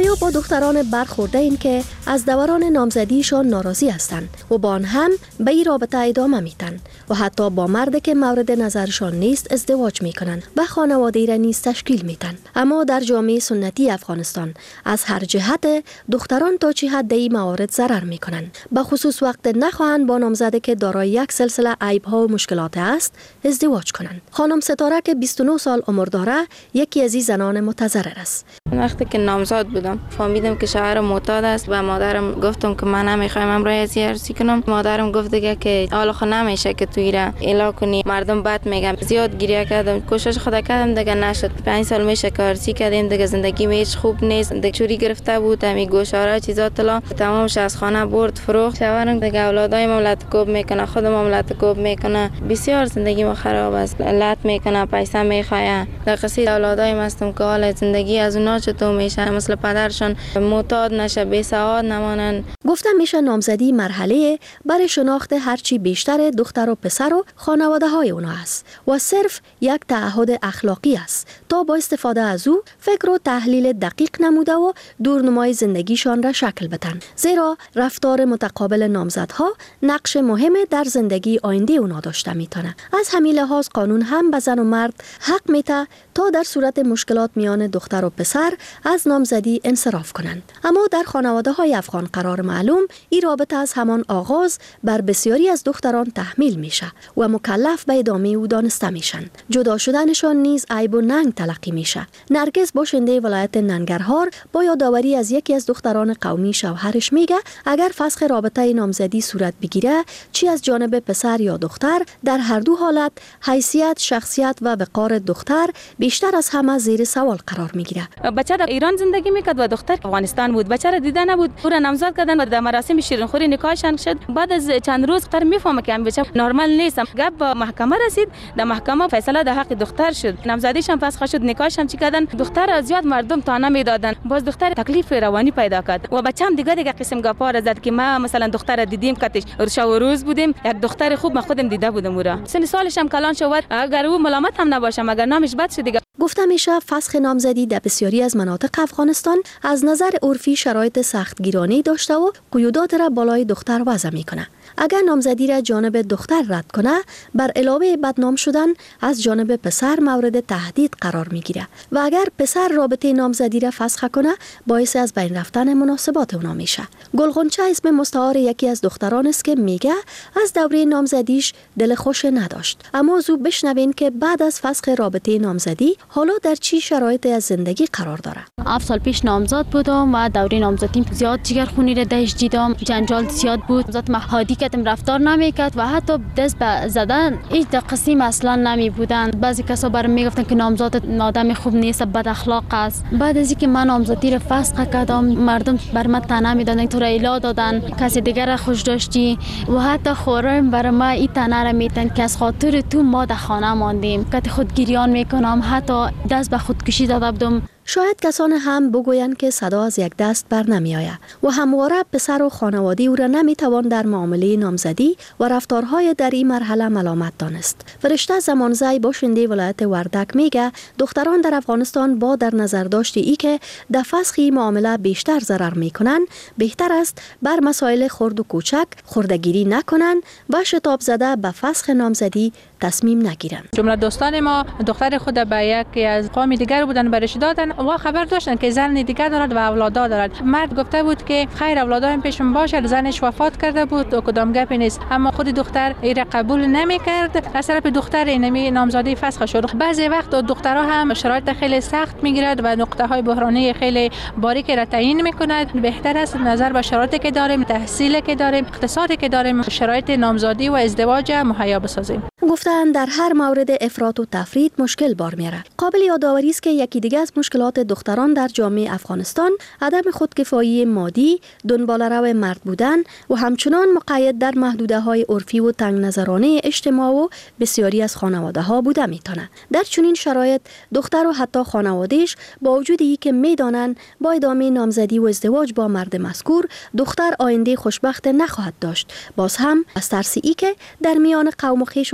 آیا با دختران برخورده این که از دوران نامزدیشان ناراضی هستند و با آن هم به این رابطه ادامه میتن و حتی با مردی که مورد نظرشان نیست ازدواج میکنن و خانواده را نیز تشکیل میدن. اما در جامعه سنتی افغانستان از هر جهت دختران تا چه حد این موارد ضرر میکنن، به خصوص وقت نخواهند با نامزدی که دارای یک سلسله عیب‌ها و مشکلات است ازدواج کنند. خانم ستاره که بیست و نه سال عمر داره یکی از این زنان متضرر است. وقتی که نامزد بودم فهمیدم که شوهر معتاد است و مادرم گفتم که من نمیخوایم امرای از عروسی کنم. مادرم گفت دیگه که حالا خود نمیشه که توی را اعلام کنی، مردم بد میگن. زیاد گریه کردم، کوشش خدا کردم دیگه نشد. پنج سال میشه که عروسی کردیم دیگه زندگی هیچ خوب نیست. دیگه چوری گرفته بود، همین گوشواره چیزا طلا تمامش از خانه برد فروخت. شوهرم دیگه اولادای مملت کوب میکنه، خود مملت کوب میکنه. بسیار زندگی ما خراب است. لط میکنه، پیسه میخواه. در قصه اولادای مستم که حال زندگی از اونها چطور میشه، مثل پدرشون معتاد نشه، بی سواد نمانن. گفتم میشه نامزدی مرحله برای شناخت هرچی بیشتر دختر و پسر و خانواده های اونا است و صرف یک تعهد اخلاقی است تا با استفاده از او فکر و تحلیل دقیق نموده و دورنمای زندگیشان را شکل بدن، زیرا رفتار متقابل نامزدها نقش مهم در زندگی آینده اونا داشته میتونه. از همین لحاظ قانون هم به زن و مرد حق میده تا در صورت مشکلات میان دختر و پسر از نامزدی انصراف کنند. اما در خانواده های افغان قرار معلوم این رابطه از همان آغاز بر بسیاری از دختران تحمیل میشه و مکلف به ادامه او دانسته میشن. جدا شدنشان نیز عیب و ننگ تلقی میشه. نرگس باشنده ولایت ننگرهار با یادآوری از یکی از دختران قومی شوهرش میگه اگر فسخ رابطه نامزدی صورت بگیره، چی از جانب پسر یا دختر، در هر دو حالت حیثیت، شخصیت و وقار دختر بیشتر از همه زیر سوال قرار میگیره. بچه در ایران زندگی میکرد و دختر افغانستان بود. بچه را دیده نبود، او را نامزد کردن و در مراسم شیرینخوری نکاحشان شد. بعد از چند روز دختر میفهمه که این بچه نرمال نیست. گپ به محکمه رسید، در محکمه فیصله در حق دختر شد. نامزدیشان فسخ شد، نکاحشان چی کردن، دختر زیاد مردم تانه میدادن. باز دختر تکلیف روانی پیدا کرد و بچه هم دیگه دیگه قسم گپا را زد که ما مثلا دختر دیدیم کاتش شب و روز بودیم، یک دختر خوب ما خودم دیده بودم. او را سن سالش هم کلان شد، اگر او ملامت هم نباشه مگر نامش بد شد دیگه. گفته میشه فسخ نامزدی در بسیاری از مناطق افغانستان از نظر عرفی شرایط سختگیرانه داشته و قیودات را بالای دختر وضع میکنه. اگر نامزدی را جانب دختر رد کنه، بر علاوه بدنام شدن از جانب پسر مورد تهدید قرار میگیره و اگر پسر رابطه نامزدی را فسخ کنه، باعث از بین رفتن مناسبات اونا میشه. گلغنچه اسم مستعار یکی از دختران است که میگه از دوره نامزدیش دل خوش نداشت. اما زو بشنوین که بعد از فسخ رابطه نامزدی حالا در چی شرایطی از زندگی قرار داره. هفت سال پیش نامزد بودم و دوره نامزدیم زیاد جگرخونی را داشت، دیدم جنجال زیاد بود. ذات محادی کردم، رفتار نمیکرد و حتی دست به زدن هیچ قسم اصلا نمی بودن. بعضی کسا برام میگفتن که نامزد آدم خوب نیست، بد اخلاق است. بعد از اینکه من نامزدی را فسخ کردم، مردم بر من طعنه میدادن، تو را الا دادن، کسی دیگر را خوش داشتی و حتی خورم بر ما این طعنه را میدن که از خاطر تو ما در خانه ماندیم. که خود گریان میکنم، حتی دست به خودکشی داده بودم. شاید کسان هم بگویند که صدا از یک دست بر نمی آید و همواره پسر و خانواده او را نمی توان در معامله نامزدی و رفتارهای در این مرحله ملامت دانست. فرشته زمانزی باشنده ولایت وردک میگه دختران در افغانستان با در نظر داشته ای که در فسخ این معامله بیشتر ضرر می کنند، بهتر است بر مسائل خرد و کوچک خردگیری نکنند و شتاب زده به فسخ نامزدی تصمیم نگیرند. جمله دوستان ما دختر خود به یکی از قوم دیگر بودن برش دادن و خبر داشتن که زن دیگر دارد و اولادا دارد. مرد گفته بود که خیر اولادا پیشم باشه، زنش وفات کرده بود و کدام گپی نیست. اما خود دختر این قبول نمیکرد. از طرف دختر اینمی نامزدی فسخ شد. بعضی وقت دخترها هم شرایط خیلی سخت میگیرد و نقطه های بحرانی خیلی باریک را تعیین میکند. بهتر است نظر به شرایطی که داریم، تحصیلی که داریم، اقتصادی که داریم، شرایط نامزدی و ازدواج مهیا بسازیم. گفتند در هر مورد افراط و تفرید مشکل بار میاره. قابل یادآوری است که یکی دیگه از مشکلات دختران در جامعه افغانستان عدم خودکفایی مادی، دنباله‌رو مرد بودن و همچنان مقید در محدوده‌های عرفی و تنگ نظرانه اجتماع و بسیاری از خانواده‌ها بوده میتونه. در چنین شرایط دختر و حتی خانواده‌اش با وجود اینکه میدانند با ادامه نامزدی و ازدواج با مرد مذکور دختر آینده خوشبخت نخواهد داشت، باز هم از ترس ای که در میان قوم و خویش و اجتماع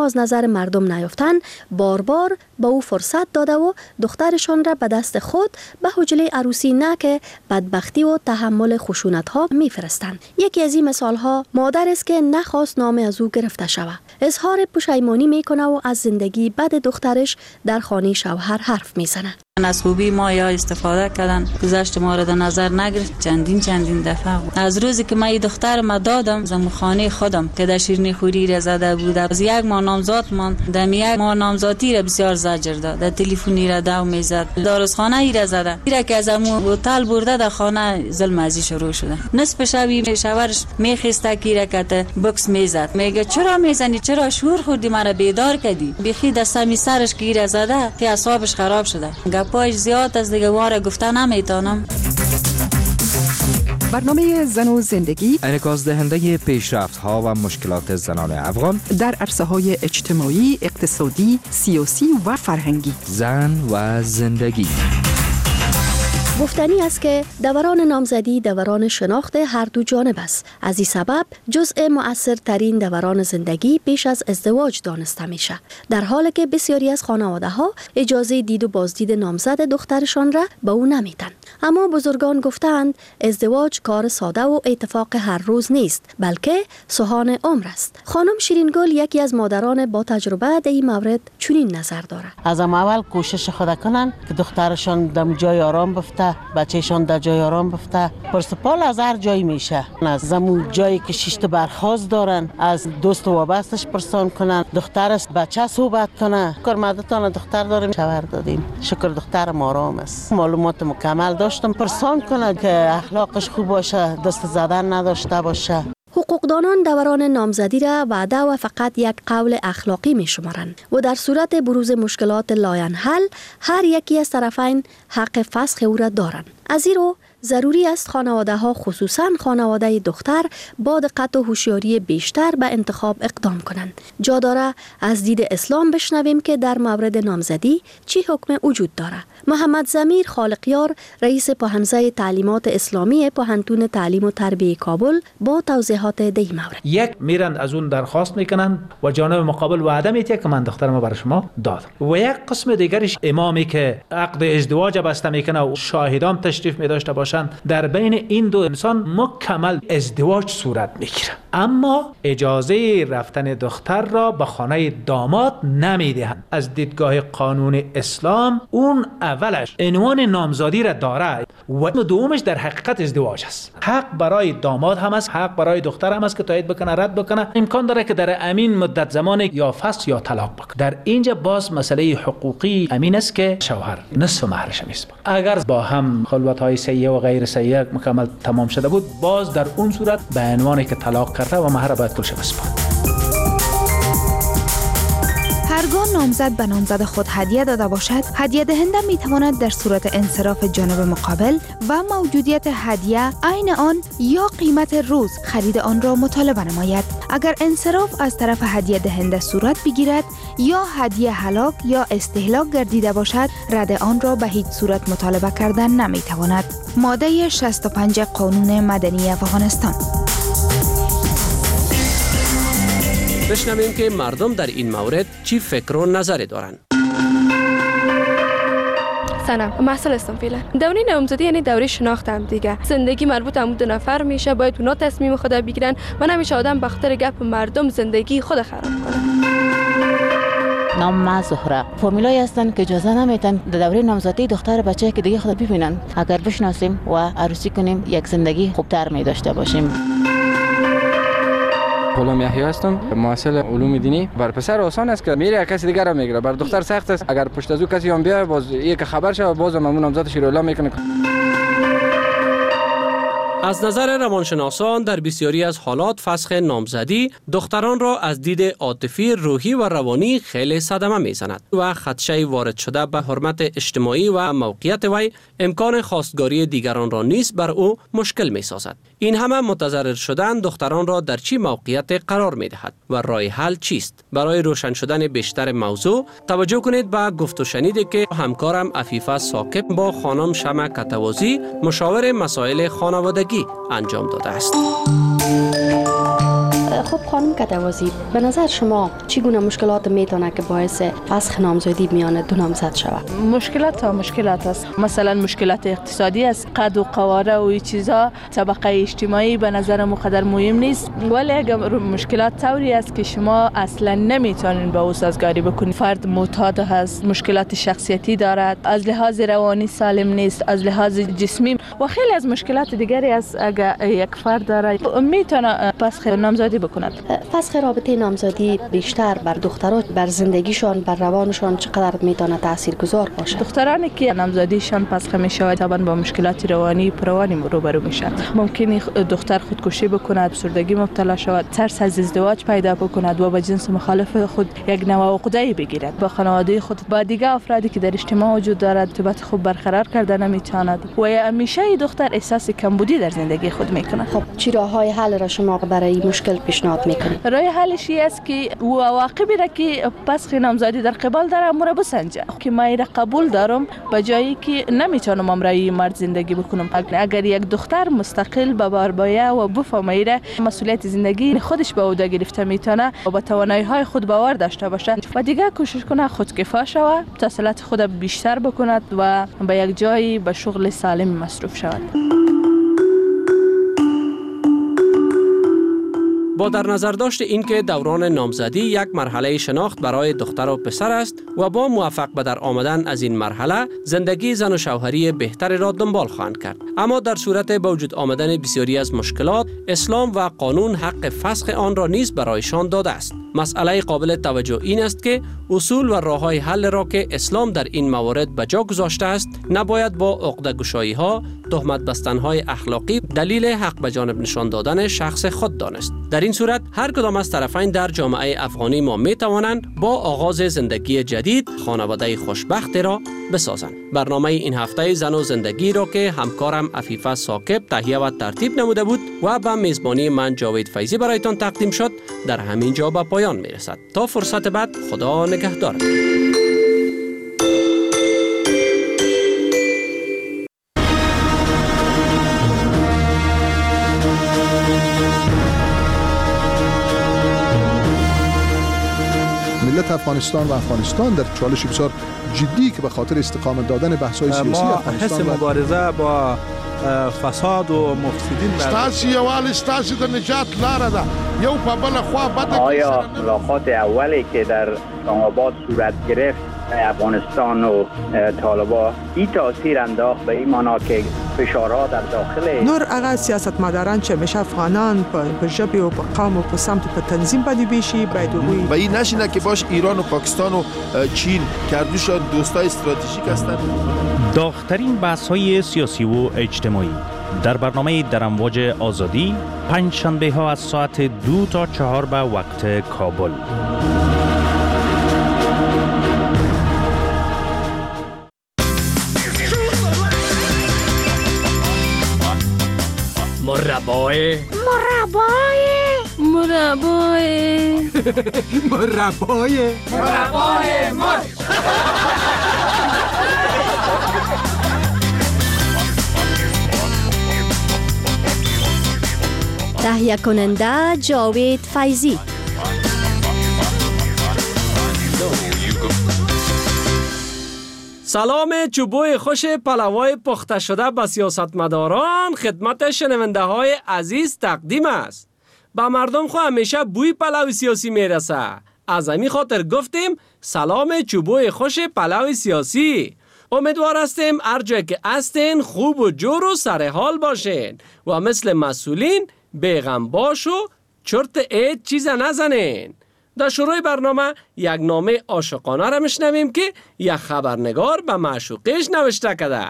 از نظر مردم نیافتن بار بار به او فرصت داده و دخترشان را به دست خود به حجله عروسی نه که بدبختی و تحمل خشونت ها میفرستند. یکی از این مثال ها مادر است که نخواست نام از او گرفته شود. اظهار پشیمانی میکنه و از زندگی بد دخترش در خانه شوهر حرف میزنه. از خوبی ما یا استفاده کردن، گذشت ما را در نظر نگرفت. چندین چندین دفعه بود. از روزی که من این دختر ما دادم زمو خانه خودم که در شیرینی خوری را زده بود، از یک ماه نامزاد من دم یک ماه نامزادی را بسیار زجر داد. در تلفنی را دو میزد، داروخانه ای را زده. ایرا که از امو هتل برده در خانه ظلم ازی شروع شده. نصف شبی شوهرش میخسته کی را که بکس میزد، میگه چرا میزنی، چرا شور خوردی، مرا بیدار کردی. بخی دستمی سرش کی را زده که اعصابش خراب شده. گپاش زیاد از دیگه واره گفته نمیتونم. برنامه زن و زندگی انعکاس دهنده پیشرفت ها و مشکلات زنان افغان در عرصه های اجتماعی، اقتصادی، سیاسی و فرهنگی. زن و زندگی. گفتنی است که دوران نامزدی دوران شناخت هر دو جانب است. از این سبب جزء مؤثرترین دوران زندگی پیش از ازدواج دانسته میشه، در حالی که بسیاری از خانواده ها اجازه دید و بازدید نامزد دخترشان را به او نمیدن. اما بزرگان گفتند ازدواج کار ساده و اتفاق هر روز نیست، بلکه سهان عمر است. خانم شیرینگل یکی از مادران با تجربه در این مورد چنین نظر دارد. از اول کوشش خود کنن که دخترشان در جای آرام بفته، بچه‌شان در جای آرام بفته. پرسپال از هر جایی میشه، از زمون جایی که شیشت برخواست دارن از دوست و وابستش پرسان کنن، دخترش بچه صحبت کنه. کارمندتان دختر داریم، شوهر دادیم، شکر دخترم آرام است، معلومات مکمل داشتم، پرسان کنه که اخلاقش خوب باشه، دست زدن نداشته باشه. حقوقدانان دوران نامزدی را وعده و فقط یک قول اخلاقی می شمارند و در صورت بروز مشکلات لاینحل هر یکی از طرفین حق فسخ او را دارند. از این رو ضروری است خانواده ها، خصوصا خانواده دختر، با دقت و هوشیاری بیشتر به انتخاب اقدام کنند. جا داره از دید اسلام بشنویم که در مورد نامزدی چی حکم وجود داره. محمد ضمیر خالقیار، رئیس پاهنزه تعلیمات اسلامی پاهنتون تعلیم و تربیه کابل، با توضیحات در این مورد. یک میرند از اون درخواست میکنن و جانب مقابل وعده میده که من دخترم برای شما دادم، و یک قسم دیگرش امامی که عقد ازدواج بسته میکنه و شاهدان تشریف میداشته باشند، در بین این دو انسان مکمل ازدواج صورت میگیره، اما اجازه رفتن دختر را به خانه داماد نمیدهند. از دیدگاه قانون اسلام اون اولش عنوان نامزادی را داره و دومش در حقیقت ازدواج است. حق برای داماد هم است، حق برای دختر هم است که تایید بکنه، رد بکنه. امکان داره که در امین مدت زمان یا فسخ یا طلاق بکنه. در اینجا باز مسئله حقوقی امین است که شوهر نصف مهرش میسپاره. اگر با هم خلوت های سیئه و غیر سیئه مکمل تمام شده بود، باز در اون صورت به عنوانی که طلاق کرده و مهر باید کلش بسپاره. هرگاه نامزد به نامزد خود هدیه داده باشد، هدیه دهنده می تواند در صورت انصراف جانب مقابل و موجودیت هدیه عین آن یا قیمت روز خرید آن را مطالبه نماید. اگر انصراف از طرف هدیه دهنده صورت بگیرد یا هدیه هلاک یا استهلاک گردیده باشد، رد آن را به هیچ صورت مطالبه کردن نمی تواند. ماده شصت و پنج قانون مدنی افغانستان. بشنویم که مردم در این مورد چی فکر و نظری دارند. سلام، محصل هستم فعلا. دوره نامزدی یعنی دوره شناخت هم دیگه. زندگی مربوط به دو نفر میشه، باید اونا تصمیم خود بگیرن و نمیشه آدم به خاطر گپ مردم زندگی خود خراب کنه. نام ما زهره. فامیلایی هستن که اجازه نمیدن در دوره نامزدی دختر بچه که دیگه خود ببینن. اگر بشناسیم و عروسی کنیم، یک زندگی خوبتر می داشته باشیم. غلام یحیی هستم، محصل علوم دینی. بر پسر آسان است که میره کسی دیگر را میگیره، بر دختر سخت است. اگر پشت از او کسی هم بیاد، باز یک خبر شه، باز مامون نامزد شیرالله میکنه. از نظر روانشناسان در بسیاری از حالات فسخ نامزدی دختران را از دید عاطفی، روحی و روانی خیلی صدمه میزند و خدشه وارد شده به حرمت اجتماعی و موقعیت وی امکان خواستگاری دیگران را نیز بر او مشکل میسازد. این همه متضرر شدن دختران را در چی موقعیت قرار میدهد و راه حل چیست؟ برای روشن شدن بیشتر موضوع توجه کنید به گفت و شنیدی که همکارم عفیفه ثاقب با خانم شمع کتوازی، مشاور مسائل خانوادگی، انجام داده است. خب خانم کدوازی، به نظر شما چگونه مشکلات میتونه که باعث فسخ نامزدی میان دو نامزد شود؟ مشکلات تا مشکلات است. مثلا مشکلات اقتصادی است، قد و قواره و این چیزا، طبقه اجتماعی به نظر مقدر مهم نیست، ولی اگر مشکلات طوری است که شما اصلا نمیتونین با او سازگاری بکنید. فرد معتاد هست، مشکلات شخصیتی دارد، از لحاظ روانی سالم نیست، از لحاظ جسمی و خیلی از مشکلات دیگری است. اگر یک فرد داره میتونه فسخ نامزدی بکند. فسخ رابطه نامزدی بیشتر بر دختران، بر زندگیشان، بر روانشان چقدر میتونه تاثیرگذار باشه؟ دخترانی که نامزدیشان فسخ میشه طبعا با مشکلات روانی پروانی روبرو میشن. ممکنه دختر خودکشی بکند، افسردگی مبتلا شود، ترس از ازدواج پیدا بکند و با جنس مخالف خود یک نوع عقده بگیرد. با خانواده خود، با دیگه افرادی که در اجتماع وجود دارد ارتباط خوب برقرار کرده نمیتواند و همیشه دختر احساس کمبودی در زندگی خود میکنه. خب چی راههای حل را شما برای مشکل پیشنهاد میکنید؟ راه حلش است که او عواقبی را که فسخ نامزدی در قبال داره امور بسنجه که ما را قبول دارم به جایی که نمیتونم امرای مرد زندگی بکنم. اگر یک دختر مستقل به بار بایه و بفهمه مسئولیت زندگی خودش به عهده گرفته میتونه و با توانایی های خود باور داشته باشه و دیگه کوشش کنه خودکفا شود، تحصیلات خود بیشتر بکند و به یک جایی به شغل سالم مصروف شود. با در نظر داشت اینکه دوران نامزدی یک مرحله شناخت برای دختر و پسر است و با موفق به در آمدن از این مرحله زندگی زن و شوهری بهتری را دنبال خواهند کرد. اما در صورت با وجود آمدن بسیاری از مشکلات، اسلام و قانون حق فسخ آن را نیز برایشان داده است. مسئله قابل توجه این است که اصول و راههای حل را که اسلام در این موارد به جا گذاشته است نباید با عقده‌گشایی ها، تهمت بستن های اخلاقی دلیل حق به جانب نشان دادن شخص خود دانست. در این صورت هر کدام از طرفین در جامعه افغانی ما می توانند با آغاز زندگی جدید خانواده خوشبخت را بسازند. برنامه این هفته زن و زندگی را که همکارم عفیفه ثاقب تهیه و ترتیب نموده بود و به میزبانی من جاوید فیضی برایتان تقدیم شد در همین جا به پایان می رسد. تا فرصت بعد، خدا نگهدار. ملت افغانستان و افغانستان در چالش بسیار جدی که به خاطر استقامت دادن بحث‌های سیاسی افغانستان ما حس مبارزه با فساد و مفسدین ستاسو یوال ستاسو د نجات لاره ده یو په بل خوا بده. آیا ملاقات اولی که در اسلام آباد صورت گرفت افغانستان و طالبان این تاثیر انداخت به این معنا که فشارها در داخل نور هغه سیاستمداران چې همیشه افغانان په ژبې او په قوم او په سمت په تنظیم باندې بیشي باید وګوري و این نشینه که باش ایران و پاکستان و چین کردوشان دوستای استراتژیک هستند. داغ‌ترین بحث‌های سیاسی و اجتماعی در برنامه در امواج آزادی پنج شنبه ها از ساعت دو تا چهار به وقت کابل. مربای مربای مربای مربای مربای مر تهیه کننده جاوید فیضی. سلام چوبوی خوش پلوای پخته شده به سیاستمداران خدمت شنونده های عزیز تقدیم است. به مردم خو همیشه بوی پلو سیاسی میرسه. از همین خاطر گفتیم سلام چوبوی خوش پلو سیاسی. امیدوار هستیم هر جای که هستین خوب و جور و سر حال باشین و مثل مسئولین بیغم باش و چرت اید چیز نزنین. در شروع برنامه یک نامه عاشقانه را میشنویم که یک خبرنگار به معشوقش نوشته کرده.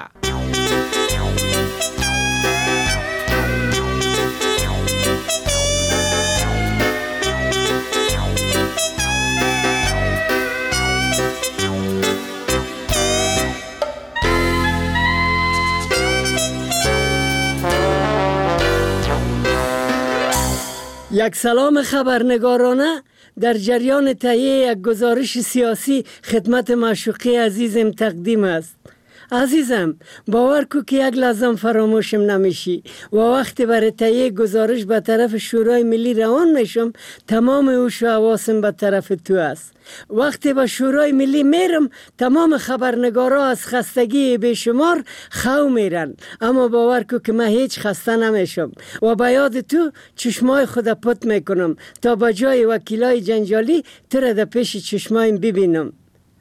یک سلام خبرنگارانه در جریان تهیه یک گزارش سیاسی خدمت معشوقه عزیزم تقدیم است. عزیزم باور کو که یک لحظه فراموشم نمیشی و وقتی برای تهیه گزارش به طرف شورای ملی روان میشم تمام اوش و حواسم به طرف تو است. وقتی به شورای ملی میرم تمام خبرنگارا از خستگی بیشمار خو میرن، اما باور کو که من هیچ خسته نمیشم و به یاد تو چشمای خود پت میکنم تا به جای وکیلای جنجالی تو را در پیش چشمایم ببینم.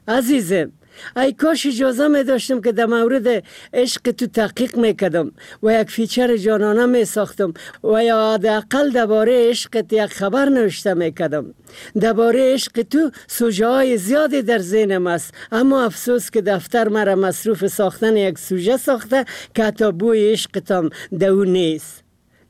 عزیزم ای کاش اجازه می داشتم که در مورد عشق تو تحقیق می کردم و یک فیچر جانانه می ساختم و یا حداقل درباره عشقت یک خبر نوشته می کردم. درباره عشق تو سوژه های زیادی در ذهنم است، اما افسوس که دفتر مرا مصروف ساختن یک سوژه ساخته که حتی بوی عشقتم دو نیست.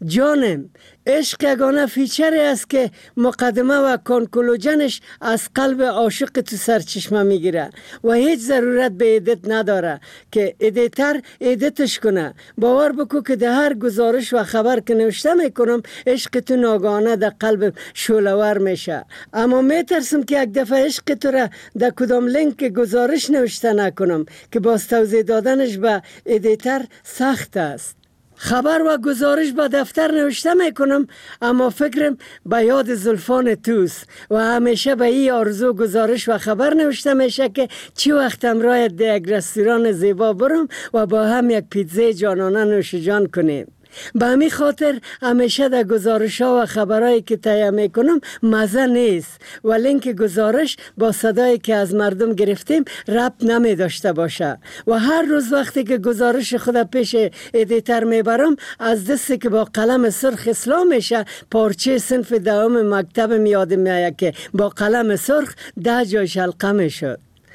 جانم عشق یگانه فیچری است که مقدمه و کانکلوژنش از قلب عاشق تو سرچشمه میگیره و هیچ ضرورت به ادیت نداره که ادیتر ادیتش کنه. باور بکو که در هر گزارش و خبر که نوشته میکنم عشق تو ناگهانه در قلب شعله‌ور میشه، اما میترسم که یک دفعه عشق تو را در کدام لینک گزارش نوشته نکنم که باز توضیح دادنش به ادیتر سخت است. خبر و گزارش به دفتر نوشته میکنم اما فکرم به یاد زلفان توست و همیشه به این آرزو گزارش و خبر نوشته میشه که چی وقت همراه در یک رستوران زیبا برم و با هم یک پیتزای جانانه نوش جان کنیم. به همین خاطر همیشه در گزارش ها و خبرهایی که تهیه میکنم مزه نیست و لینک گزارش با صدایی که از مردم گرفتیم ربط نمی داشته باشه و هر روز وقتی که گزارش خود پیش ادیتر میبرم از دستی که با قلم سرخ اصلاح میشه پارچه صنف دوم مکتبم یاد میآید که با قلم سرخ ده جای شلقه میشد.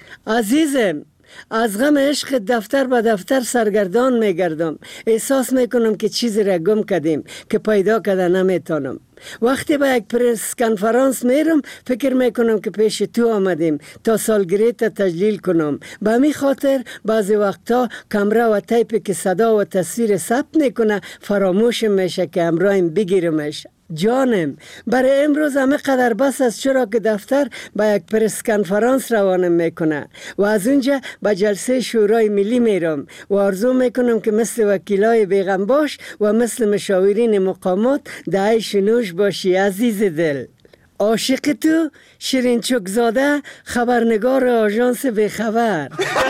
عزیزم از غم عشق دفتر به دفتر سرگردان میگردم. احساس میکنم که چیزی را گم کردیم که پیدا کرده نمیتونم. وقتی به یک پرس کنفرانس میرم فکر میکنم که پیش تو آمدیم تا سالگریت تجلیل کنم. به همین خاطر بعضی وقتا کامرا و تیپی که صدا و تصویر ثبت میکنه فراموشم میشه که همراهیم بگیرمش. جانم برای امروز همه قدر بس است، چرا که دفتر به یک پرس کنفرانس روانم میکنه و از اونجا به جلسه شورای ملی میرم و آرزو میکنم که مثل وکیلای بیغم باش و مثل مشاورین مقامات در عیش نوش باشی. عزیز دل عاشق تو شیرین چوکزاده، خبرنگار آژانس بیخبر.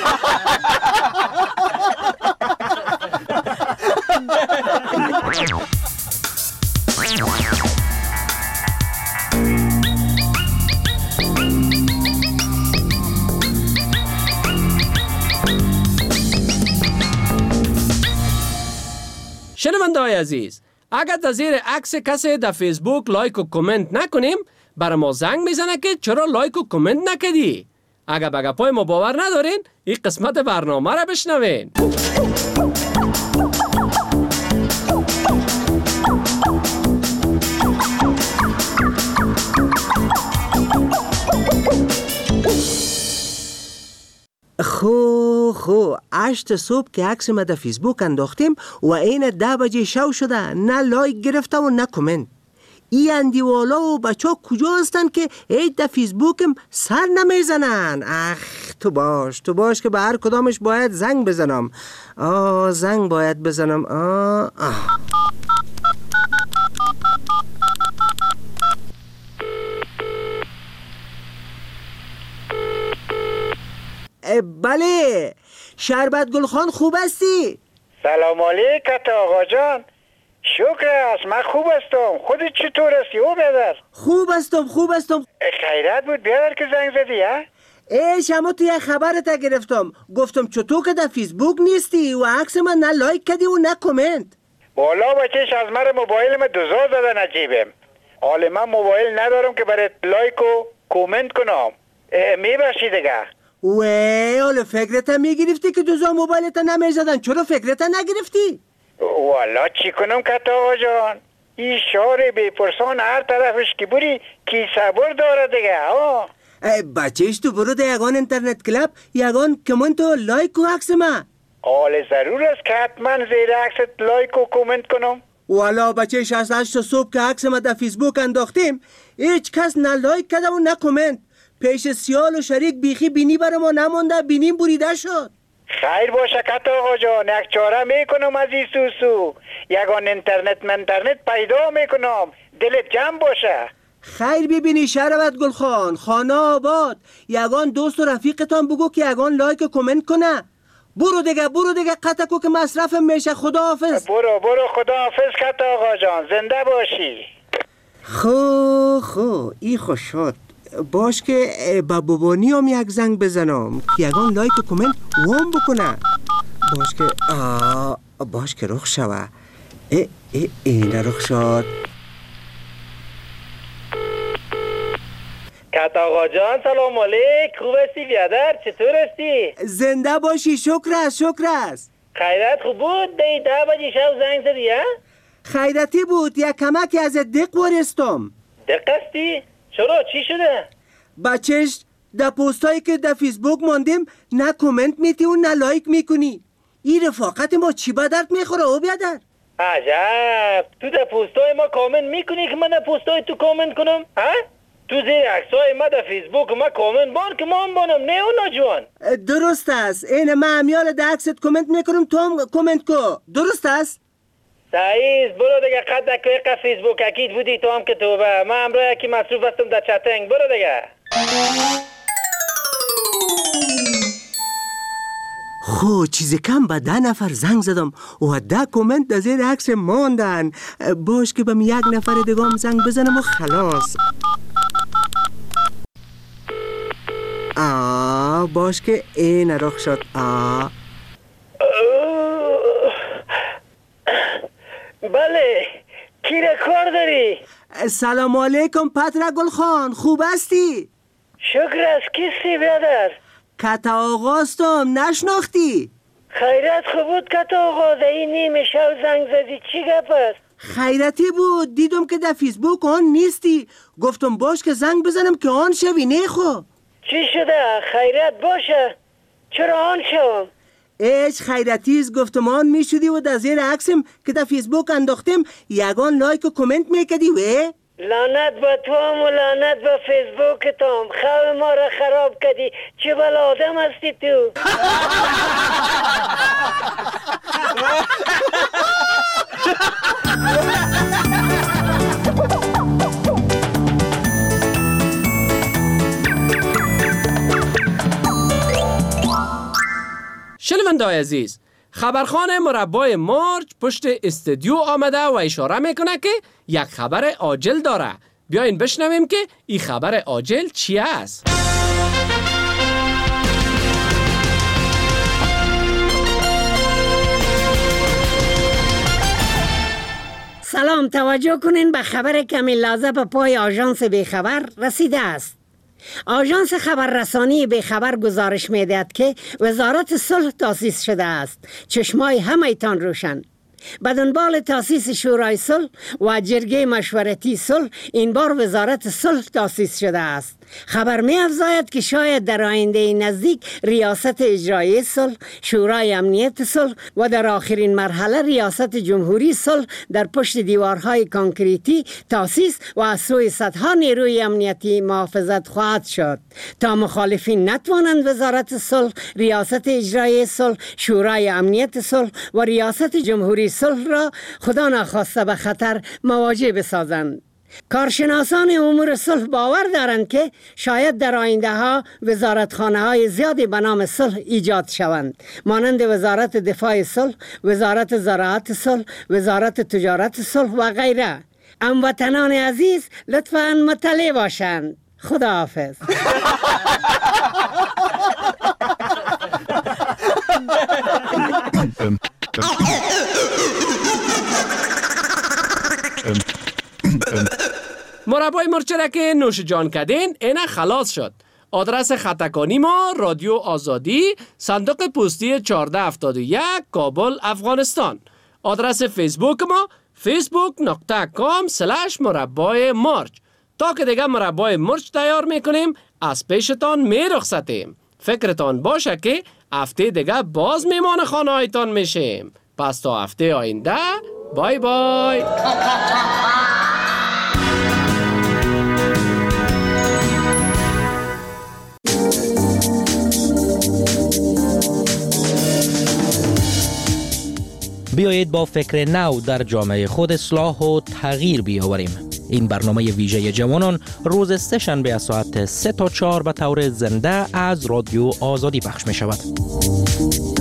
شنونده‌های عزیز، اگر در زیر عکس کسی در فیسبوک لایک و کامنت نکنیم برای ما زنگ میزنه که چرا لایک و کامنت نکردی. اگر به گپای ما باور ندارین این قسمت برنامه را بشنوین. خو خو هشت صبح که عکس ما در فیسبوک انداختیم و این ده بجه شو شده نه لایک گرفته و نه کامنت. این اندیوالا و بچه ها کجا هستن که هیچ در فیسبوکم سر نمیزنن؟ اخ تو باش تو باش که به هر کدامش باید زنگ بزنم. آه زنگ باید بزنم. آه آه بله شربت گلخان خوب هستی؟ سلام علیکم آقا جان. شکر است من خوب هستم. خودت چطور هستی او بیادر؟ خوب هستم خوب هستم. خیرت بود بیادر که زنگ زدی ها؟ ای شما تو یک خبرت گرفتم گفتم چطور که در فیسبوک نیستی و عکس من نه لایک کردی و نه کامنت. والا بچهش از من موبایل من دوزار زدن عجیبم. حال من موبایل ندارم که برای لایک و کامنت کنم. میبخشی دیگه. وی حالا فکرت میگرفتی که دوزا موبایلت نمیزدن، چرا فکرت نگرفتی؟ والا چی کنم که آقا جان، این شهر بی پرسان هر طرفش که بری کی صبر داره دیگه. ها بچهش تو برو در یگان اینترنت کلاب یگان کامنت و لایک و عکس من. حال ضرور است که حتما زیر عکست لایک و کامنت کنم. والا بچهش از هشت صبح که عکس ما در فیسبوک انداختیم هیچ کس نه لایک کرده و نه کامنت. پیش سیال و شریک بیخی بینی برای ما نمانده، بینیم بریده شد. خیر باشه کت آقا جان، یک چاره میکنم از این سوسو. یگان اینترنت منترنت پیدا میکنم، دلت جمع باشه. خیر ببینی شربت گلخان، خانه آباد. یگان دوست و رفیقتان بگو که یگان لایک و کامنت کنه. برو دیگه برو دیگه قطعکو که مصرفم میشه. خداحافظ. برو برو خداحافظ کت آقا جان، زنده باشی. خو خو ای خوش شد. باش که با بابانی هم یک زنگ بزنم که یگان لایک و کامنت وام بکنه. باش که آه باش که رخ شوه. ای ای این رخ شد. کت آقا جان سلام علیک، خوب هستی بیادر؟ چطور هستی؟ زنده باشی. شکر است شکر است. خیرت خوب بود؟ دی ده بجی شب زنگ زدی ها؟ خیرتی بود. یک کمکی از دق ورستم. دق هستی؟ چرا چی شده؟ بچهش در پوستایی که در فیسبوک ماندیم نه کامنت میتی و نه لایک میکنی. این رفاقت ما چی به درد میخوره او بیادر؟ عجب، تو در پوستای ما کامنت میکنی که من در پوستای تو کامنت کنم؟ ها؟ تو زیر عکسای ما در فیسبوک ما کامنت بان که ما هم بانم، نه و ناجوان. درست است. این من همیال در عکست کامنت میکنم تو هم کامنت کو. درست است؟ سعیز برو دیگه قد دقیقه فیسبوک اکید بودی تو هم که تو به من امروز یکی مصروف هستم در چتنگ. برو دیگه. خو چیز کم به ده نفر زنگ زدم و ده کامنت در زیر عکس ماندن. باش که بهم یک نفر دیگه هم زنگ بزنم و خلاص. آه باش که این رخ شد. آه بله کی را کار داری؟ سلام علیکم پتر گلخان، خوب هستی؟ شکر است. کیستی بیادر؟ کت آقاستم، نشناختی؟ خیرت خوب بود کت آقا، در این نیمه شب زنگ زدی، چی گپ است؟ خیرتی بود. دیدم که در فیسبوک آن نیستی، گفتم باش که زنگ بزنم که آن شوی. نخو چی شده؟ خیرت باشه. چرا آن شوم؟ ایش خیرتیز گفتم آن میشدی و در زیر عکسم که در فیسبوک انداختم یگان لایک و کامنت میکدی و لعنت با تو هم و لعنت با فیسبوک تو هم. خواب ما را خراب کردی. چه بلا آدم هستی تو؟ شنونده‌های عزیز، خبرخان مربای مارچ پشت استودیو آمده و اشاره میکنه که یک خبر عاجل داره. بیاین بشنویم که این خبر عاجل چی است. سلام، توجه کنین به خبر کمی لازم به پای آژانس بیخبر رسیده است. آژانس خبررسانی بیخبر گزارش میدهد که وزارت صلح تأسیس شده است. چشمای همه‌تان روشن. به دنبال تأسیس شورای صلح و جرگه مشورتی صلح این بار وزارت صلح تأسیس شده است. خبر می افزاید که شاید در آینده نزدیک ریاست اجرایی صلح، شورای امنیت صلح و در آخرین مرحله ریاست جمهوری صلح در پشت دیوارهای کانکریتی تأسیس و از سوی صدها نیروی امنیتی محافظت خواهد شد تا مخالفین نتوانند وزارت صلح، ریاست اجرایی صلح، شورای امنیت صلح و ریاست جمهوری صلح را خدا نخواسته به خطر مواجه بسازند. کارشناسان امور صلح باور دارند که شاید در آینده ها وزارتخانه های زیادی به نام صلح ایجاد شوند، مانند وزارت دفاع صلح، وزارت زراعت صلح، وزارت تجارت صلح و غیره. هموطنان عزیز لطفاً مطلع باشند. خدا حافظ. مربای مرچه که نوش جان کردین اینه خلاص شد. آدرس خطکانی ما رادیو آزادی، صندوق پستی چهارده هفتاد و یک، کابل، افغانستان. آدرس فیسبوک ما فیسبوک نقطه کام سلش مربای مرچ. تا که دیگه مربای مرچ تیار میکنیم از پیشتان میرخصتیم. فکرتان باشه که هفته دیگه باز میمان خانه هایتان میشیم. پس تا هفته آینده بای بای. بیایید با فکر نو در جامعه خود اصلاح و تغییر بیاوریم. این برنامه ویژه جوانان روز سه شنبه از ساعت سه تا چهار به طور زنده از رادیو آزادی پخش می شود.